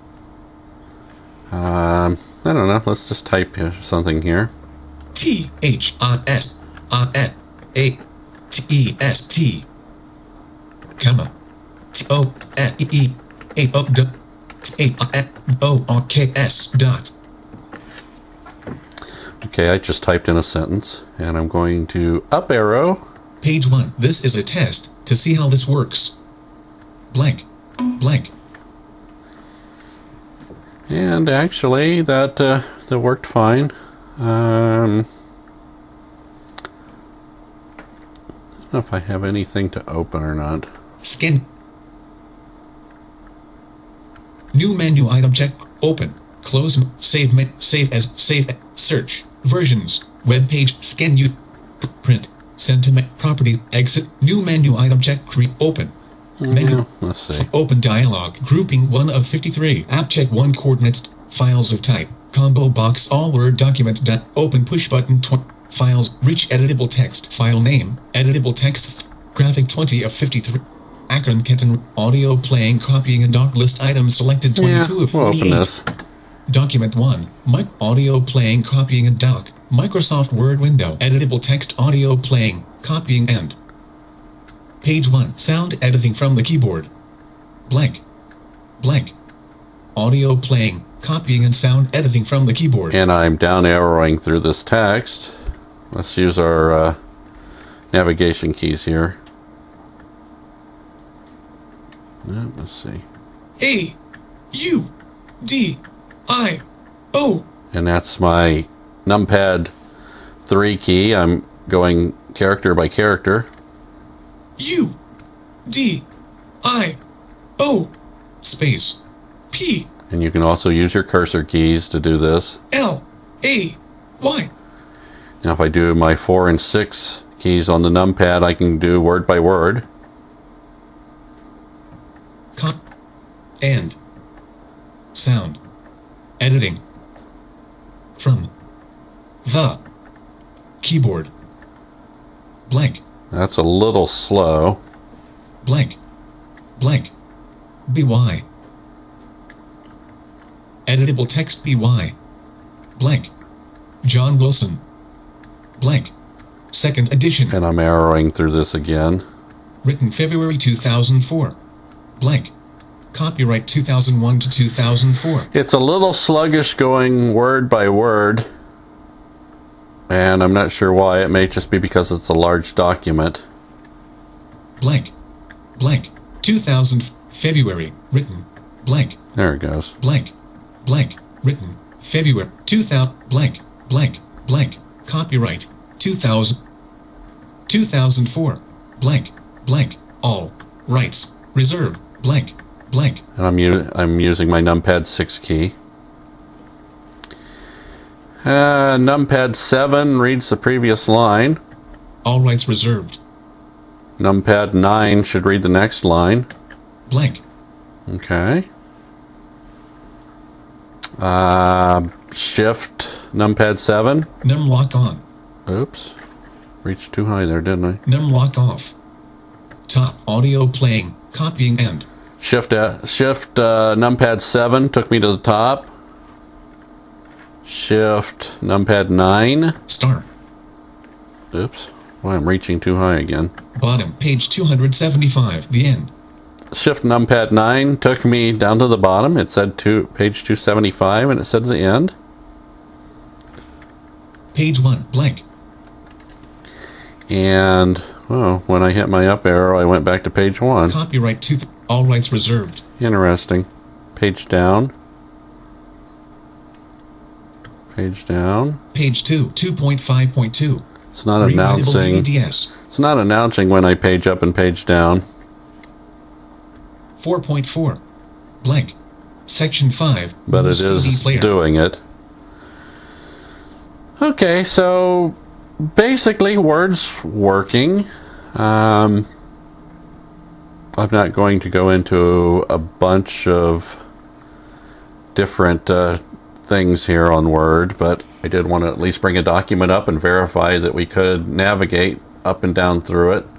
S1: Um, I don't know. Let's just type something here.
S5: T H I S I N A T E S T comma T O N E E A O D T A N O R K S dot.
S1: Okay, I just typed in a sentence, and I'm going to up arrow.
S5: Page one. This is a test to see how this works. Blank. Blank.
S1: And actually, that uh, that worked fine. Um, I don't know if I have anything to open or not.
S5: Scan. New menu item check. Open. Close. Save. Me, save as. Save. Search. Versions. Web page. Scan. You. Print. Sentiment. Properties. Exit. New menu item check. Create. Open. Menu.
S1: Let's see.
S5: Open dialog. Grouping one of fifty-three. App check one coordinates. Files of type. Combo box. All Word documents. Dot. Open push button. Tw files. Rich editable text. File name. Editable text. Graphic twenty of fifty-three. Akron Kenton. Audio playing. Copying and doc list items selected twenty-two
S1: Yeah,
S5: of
S1: we'll
S5: forty-eight.
S1: open this.
S5: Document one. Mic audio playing. Copying and doc. Microsoft Word window. Editable text. Audio playing. Copying and. Page one. Sound editing from the keyboard. Blank. Blank. Audio playing. Copying and sound editing from the keyboard.
S1: And I'm down arrowing through this text. Let's use our uh, navigation keys here. Yeah, let's see.
S5: A. U. D. I. O.
S1: And that's my numpad three key. I'm going character by character.
S5: U. D. I. O. Space. P.
S1: And you can also use your cursor keys to do this.
S5: L. A. Y.
S1: Now if I do my four and six keys on the numpad, I can do word by word.
S5: Con. And. Sound. Editing. From. The. Keyboard. Blank.
S1: That's a little slow.
S5: Blank. Blank. B Y. Editable text B Y. Blank. John Wilson. Blank. Second edition.
S1: And I'm arrowing through this again.
S5: Written February two thousand four. Blank. Copyright two thousand one to two thousand four.
S1: It's a little sluggish going word by word. And I'm not sure why. It may just be because it's a large document.
S5: Blank. Blank. two thousand. February. Written. Blank.
S1: There it goes.
S5: Blank. Blank. Written. February. two thousand. Blank. Blank. Blank. Copyright. two thousand. two thousand four. Blank. Blank. All. Rights. Reserved. Blank. Blank.
S1: And I'm, u I'm using my numpad six key. Uh, numpad seven reads the previous line.
S5: All rights reserved.
S1: Numpad nine should read the next line.
S5: Blank.
S1: Okay. Uh, shift numpad seven.
S5: Num lock on.
S1: Oops. Reached too high there, didn't I?
S5: Num lock off. Top. Audio playing. Copying and.
S1: Shift uh, shift uh, numpad seven took me to the top. Shift numpad nine.
S5: Star.
S1: Oops. Well, I'm reaching too high again.
S5: Bottom. Page two hundred seventy-five. The end.
S1: Shift numpad nine took me down to the bottom. It said two, page two seventy-five, and it said the end.
S5: Page one. Blank.
S1: And, well, when I hit my up arrow, I went back to page one.
S5: Copyright two. Th- all rights reserved.
S1: Interesting. Page down. Page down.
S5: Page two. two point five point two.
S1: It's not announcing.
S5: A D S.
S1: It's not announcing when I page up and page down.
S5: four point four. Blank. Section five.
S1: But it
S5: C D
S1: is
S5: player.
S1: doing it. Okay, so basically Word's working. Um, I'm not going to go into a bunch of different uh, things here on Word, but I did want to at least bring a document up and verify that we could navigate up and down through it.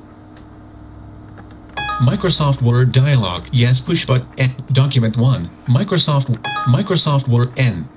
S5: Microsoft Word dialog. Yes, push button. N. Document one. Microsoft. Microsoft Word N.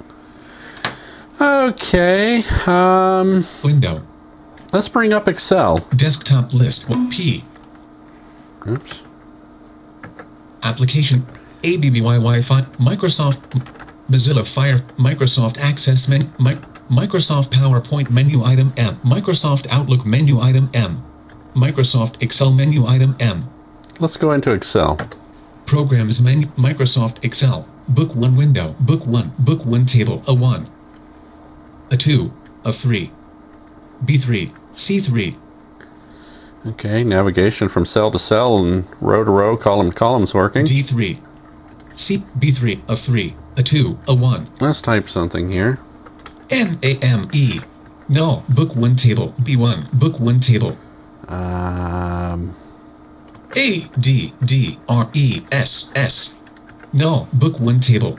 S1: Okay, um,
S5: Window.
S1: let's bring up Excel.
S5: Desktop list. P.
S1: Oops.
S5: Application. A B B Y Wi-Fi. Microsoft. Mozilla Fire. Microsoft Access Menu. Mi- Microsoft PowerPoint menu item M. Microsoft Outlook menu item M. Microsoft Excel menu item M.
S1: Let's go into Excel.
S5: Programs menu. Microsoft Excel. Book one window. Book one. Book one table. A one. A two. A three. B three. C three.
S1: Okay, navigation from cell to cell and row to row, column to column's working.
S5: D three. C. B three. A three. A two. A one.
S1: Let's type something here.
S5: N A M E. No. Book one table. B one. Book one table.
S1: Um,
S5: A D D R E S S. No. Book one table.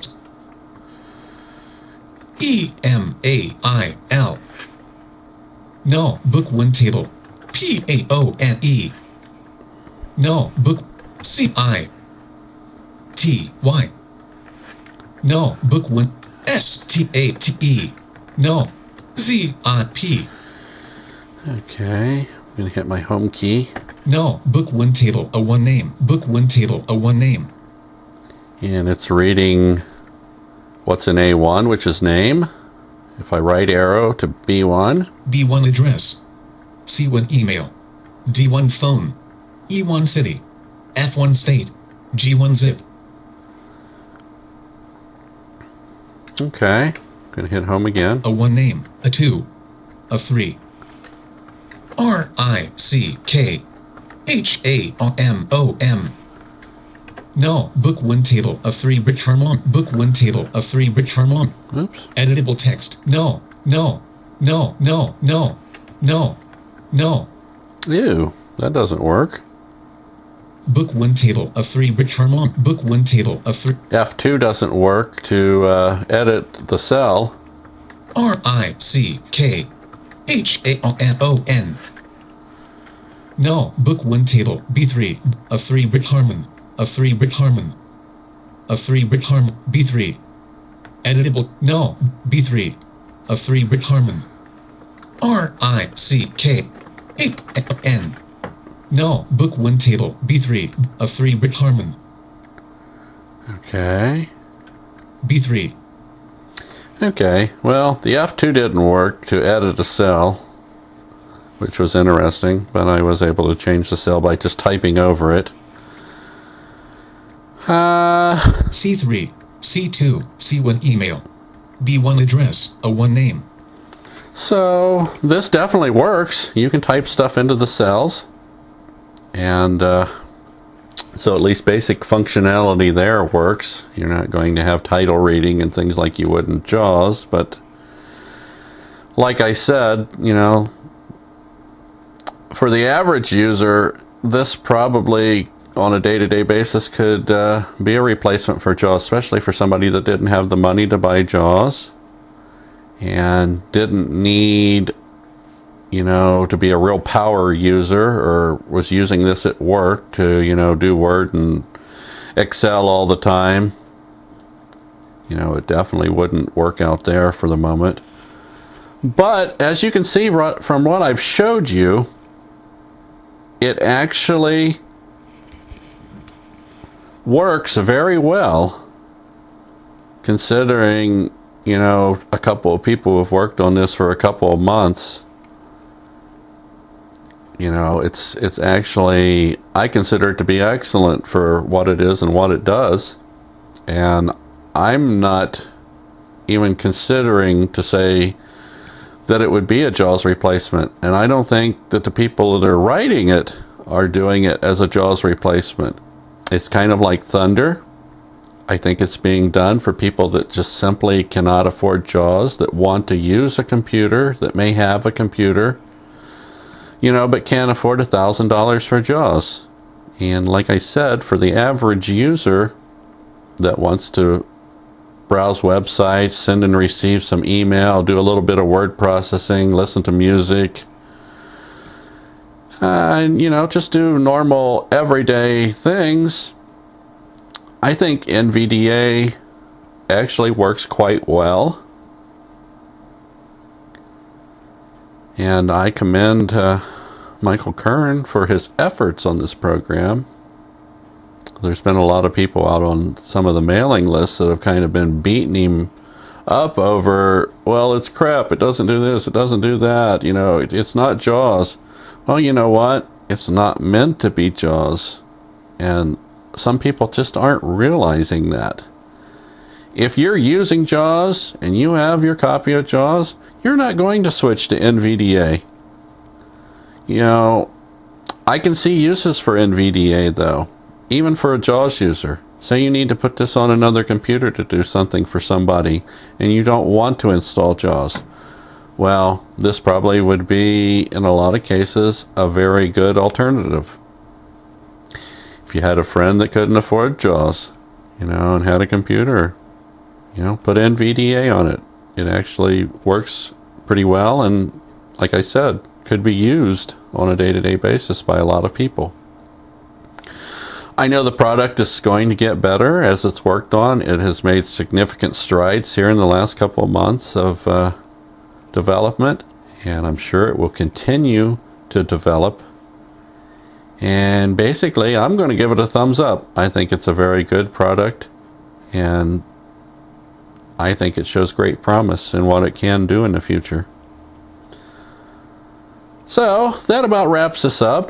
S5: E M A I L. No. Book one table. P A O N E. No. Book. C I T Y. No. Book one. S T A T E. No. Z I P.
S1: okay, I'm going to hit my home key.
S5: No. Book one table. A one name. Book one table. A one name.
S1: And it's reading what's in A one, which is name. If I right arrow to B one.
S5: B one address. C one email. D one phone. E one city. F one state. G one zip.
S1: Okay, going to hit home again.
S5: A one name. A two. A three. R I C K. H A M O M. No. Book one table. A three. Rick Harmon. Book one table. A three. Rick Harmon.
S1: Oops.
S5: Editable text. No. No. No. No. No. No. No.
S1: Ew, that doesn't work.
S5: Book one table. A three. Rick Harmon. Book one table. A three.
S1: F two doesn't work to uh, edit the cell.
S5: R I C K. H A M O N. No. Book one table. B three. A three. Rick Harmon. A three. Rick Harmon. A three. Rick Harmon. B three. Editable. No. B three. A three. Rick Harmon. R I C K. H A N. No. Book one table. B three. A three. Rick Harmon.
S1: Okay.
S5: B three.
S1: Okay, well, the F two didn't work to edit a cell, which was interesting, but I was able to change the cell by just typing over it. Uh,
S5: C three. C two. C one email. B one address. A one name.
S1: so, this definitely works. You can type stuff into the cells, and uh, so at least basic functionality there works. You're not going to have title reading and things like you would in JAWS, but like I said, you know, for the average user, this probably on a day-to-day basis could uh, be a replacement for JAWS, especially for somebody that didn't have the money to buy JAWS and didn't need, you know, to be a real power user, or was using this at work to, you know, do Word and Excel all the time. You know, it definitely wouldn't work out there for the moment. But as you can see from what I've showed you, it actually works very well, considering, you know, a couple of people who have worked on this for a couple of months You know, it's it's actually, I consider it to be excellent for what it is and what it does. And I'm not even considering to say that it would be a JAWS replacement. And I don't think that the people that are writing it are doing it as a JAWS replacement. It's kind of like Thunder. I think it's being done for people that just simply cannot afford JAWS, that want to use a computer, that may have a computer, you know, but can't afford a thousand dollars for JAWS. And like I said, for the average user that wants to browse websites, send and receive some email, do a little bit of word processing, listen to music, uh, and, you know, just do normal everyday things, I think N V D A actually works quite well. And I commend uh, Michael Kern for his efforts on this program. There's been a lot of people out on some of the mailing lists that have kind of been beating him up over, well, it's crap, it doesn't do this, it doesn't do that, you know, it, it's not JAWS. Well, you know what? It's not meant to be JAWS. And some people just aren't realizing that. If you're using JAWS and you have your copy of JAWS, you're not going to switch to N V D A. You know, I can see uses for N V D A though, even for a JAWS user. Say you need to put this on another computer to do something for somebody and you don't want to install JAWS. Well, this probably would be, in a lot of cases, a very good alternative. If you had a friend that couldn't afford JAWS, you know, and had a computer, you know, put N V D A on it. It actually works pretty well and, like I said, could be used on a day-to-day basis by a lot of people. I know the product is going to get better as it's worked on. It has made significant strides here in the last couple of months of uh, development, and I'm sure it will continue to develop. And basically, I'm going to give it a thumbs up. I think it's a very good product, and I think it shows great promise in what it can do in the future. So, that about wraps this up.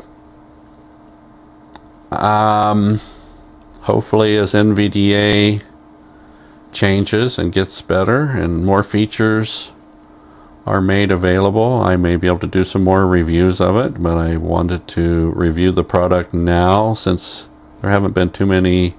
S1: Um, hopefully as N V D A changes and gets better and more features are made available, I may be able to do some more reviews of it, but I wanted to review the product now since there haven't been too many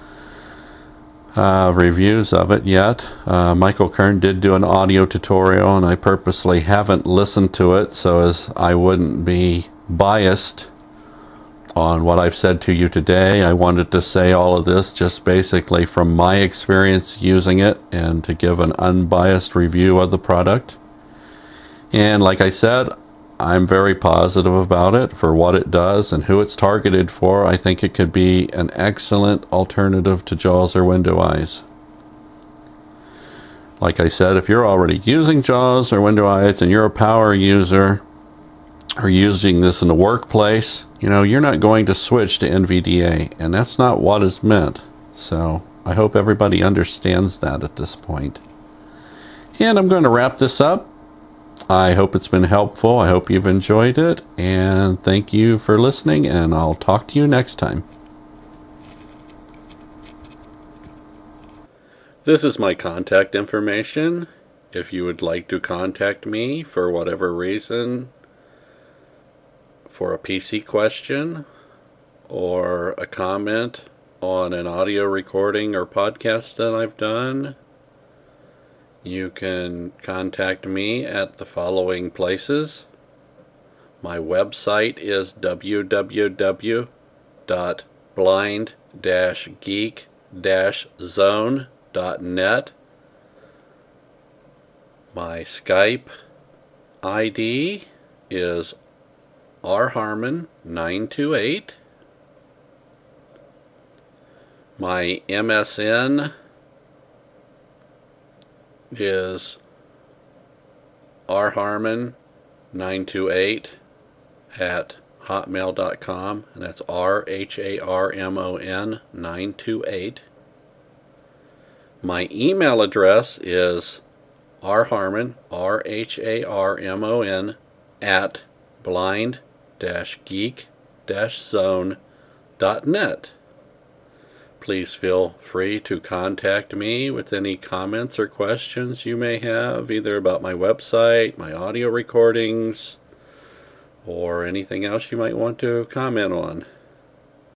S1: uh, reviews of it yet. Uh, Michael Kern did do an audio tutorial and I purposely haven't listened to it so as I wouldn't be biased on what I've said to you today. I wanted to say all of this just basically from my experience using it and to give an unbiased review of the product. And like I said, I'm very positive about it for what it does and who it's targeted for. I think it could be an excellent alternative to JAWS or Windows. Like I said, if you're already using JAWS or Windows and you're a power user or using this in the workplace, you know, you're not going to switch to N V D A, and that's not what is meant. So I hope everybody understands that at this point. And I'm going to wrap this up. I hope it's been helpful. I hope you've enjoyed it, and thank you for listening, and I'll talk to you next time. This is my contact information. If you would like to contact me for whatever reason, for a P C question or a comment on an audio recording or podcast that I've done, you can contact me at the following places. My website is w w w dot blind dash geek dash zone dot net. My Skype I D is R Harmon nine two eight. My M S N is R Harmon nine two eight at hotmail dot com, and that's R H A R M O N nine two eight. My email address is rharmon, R H A R M O N, at blind geek zone dot net. Please feel free to contact me with any comments or questions you may have, either about my website, my audio recordings, or anything else you might want to comment on.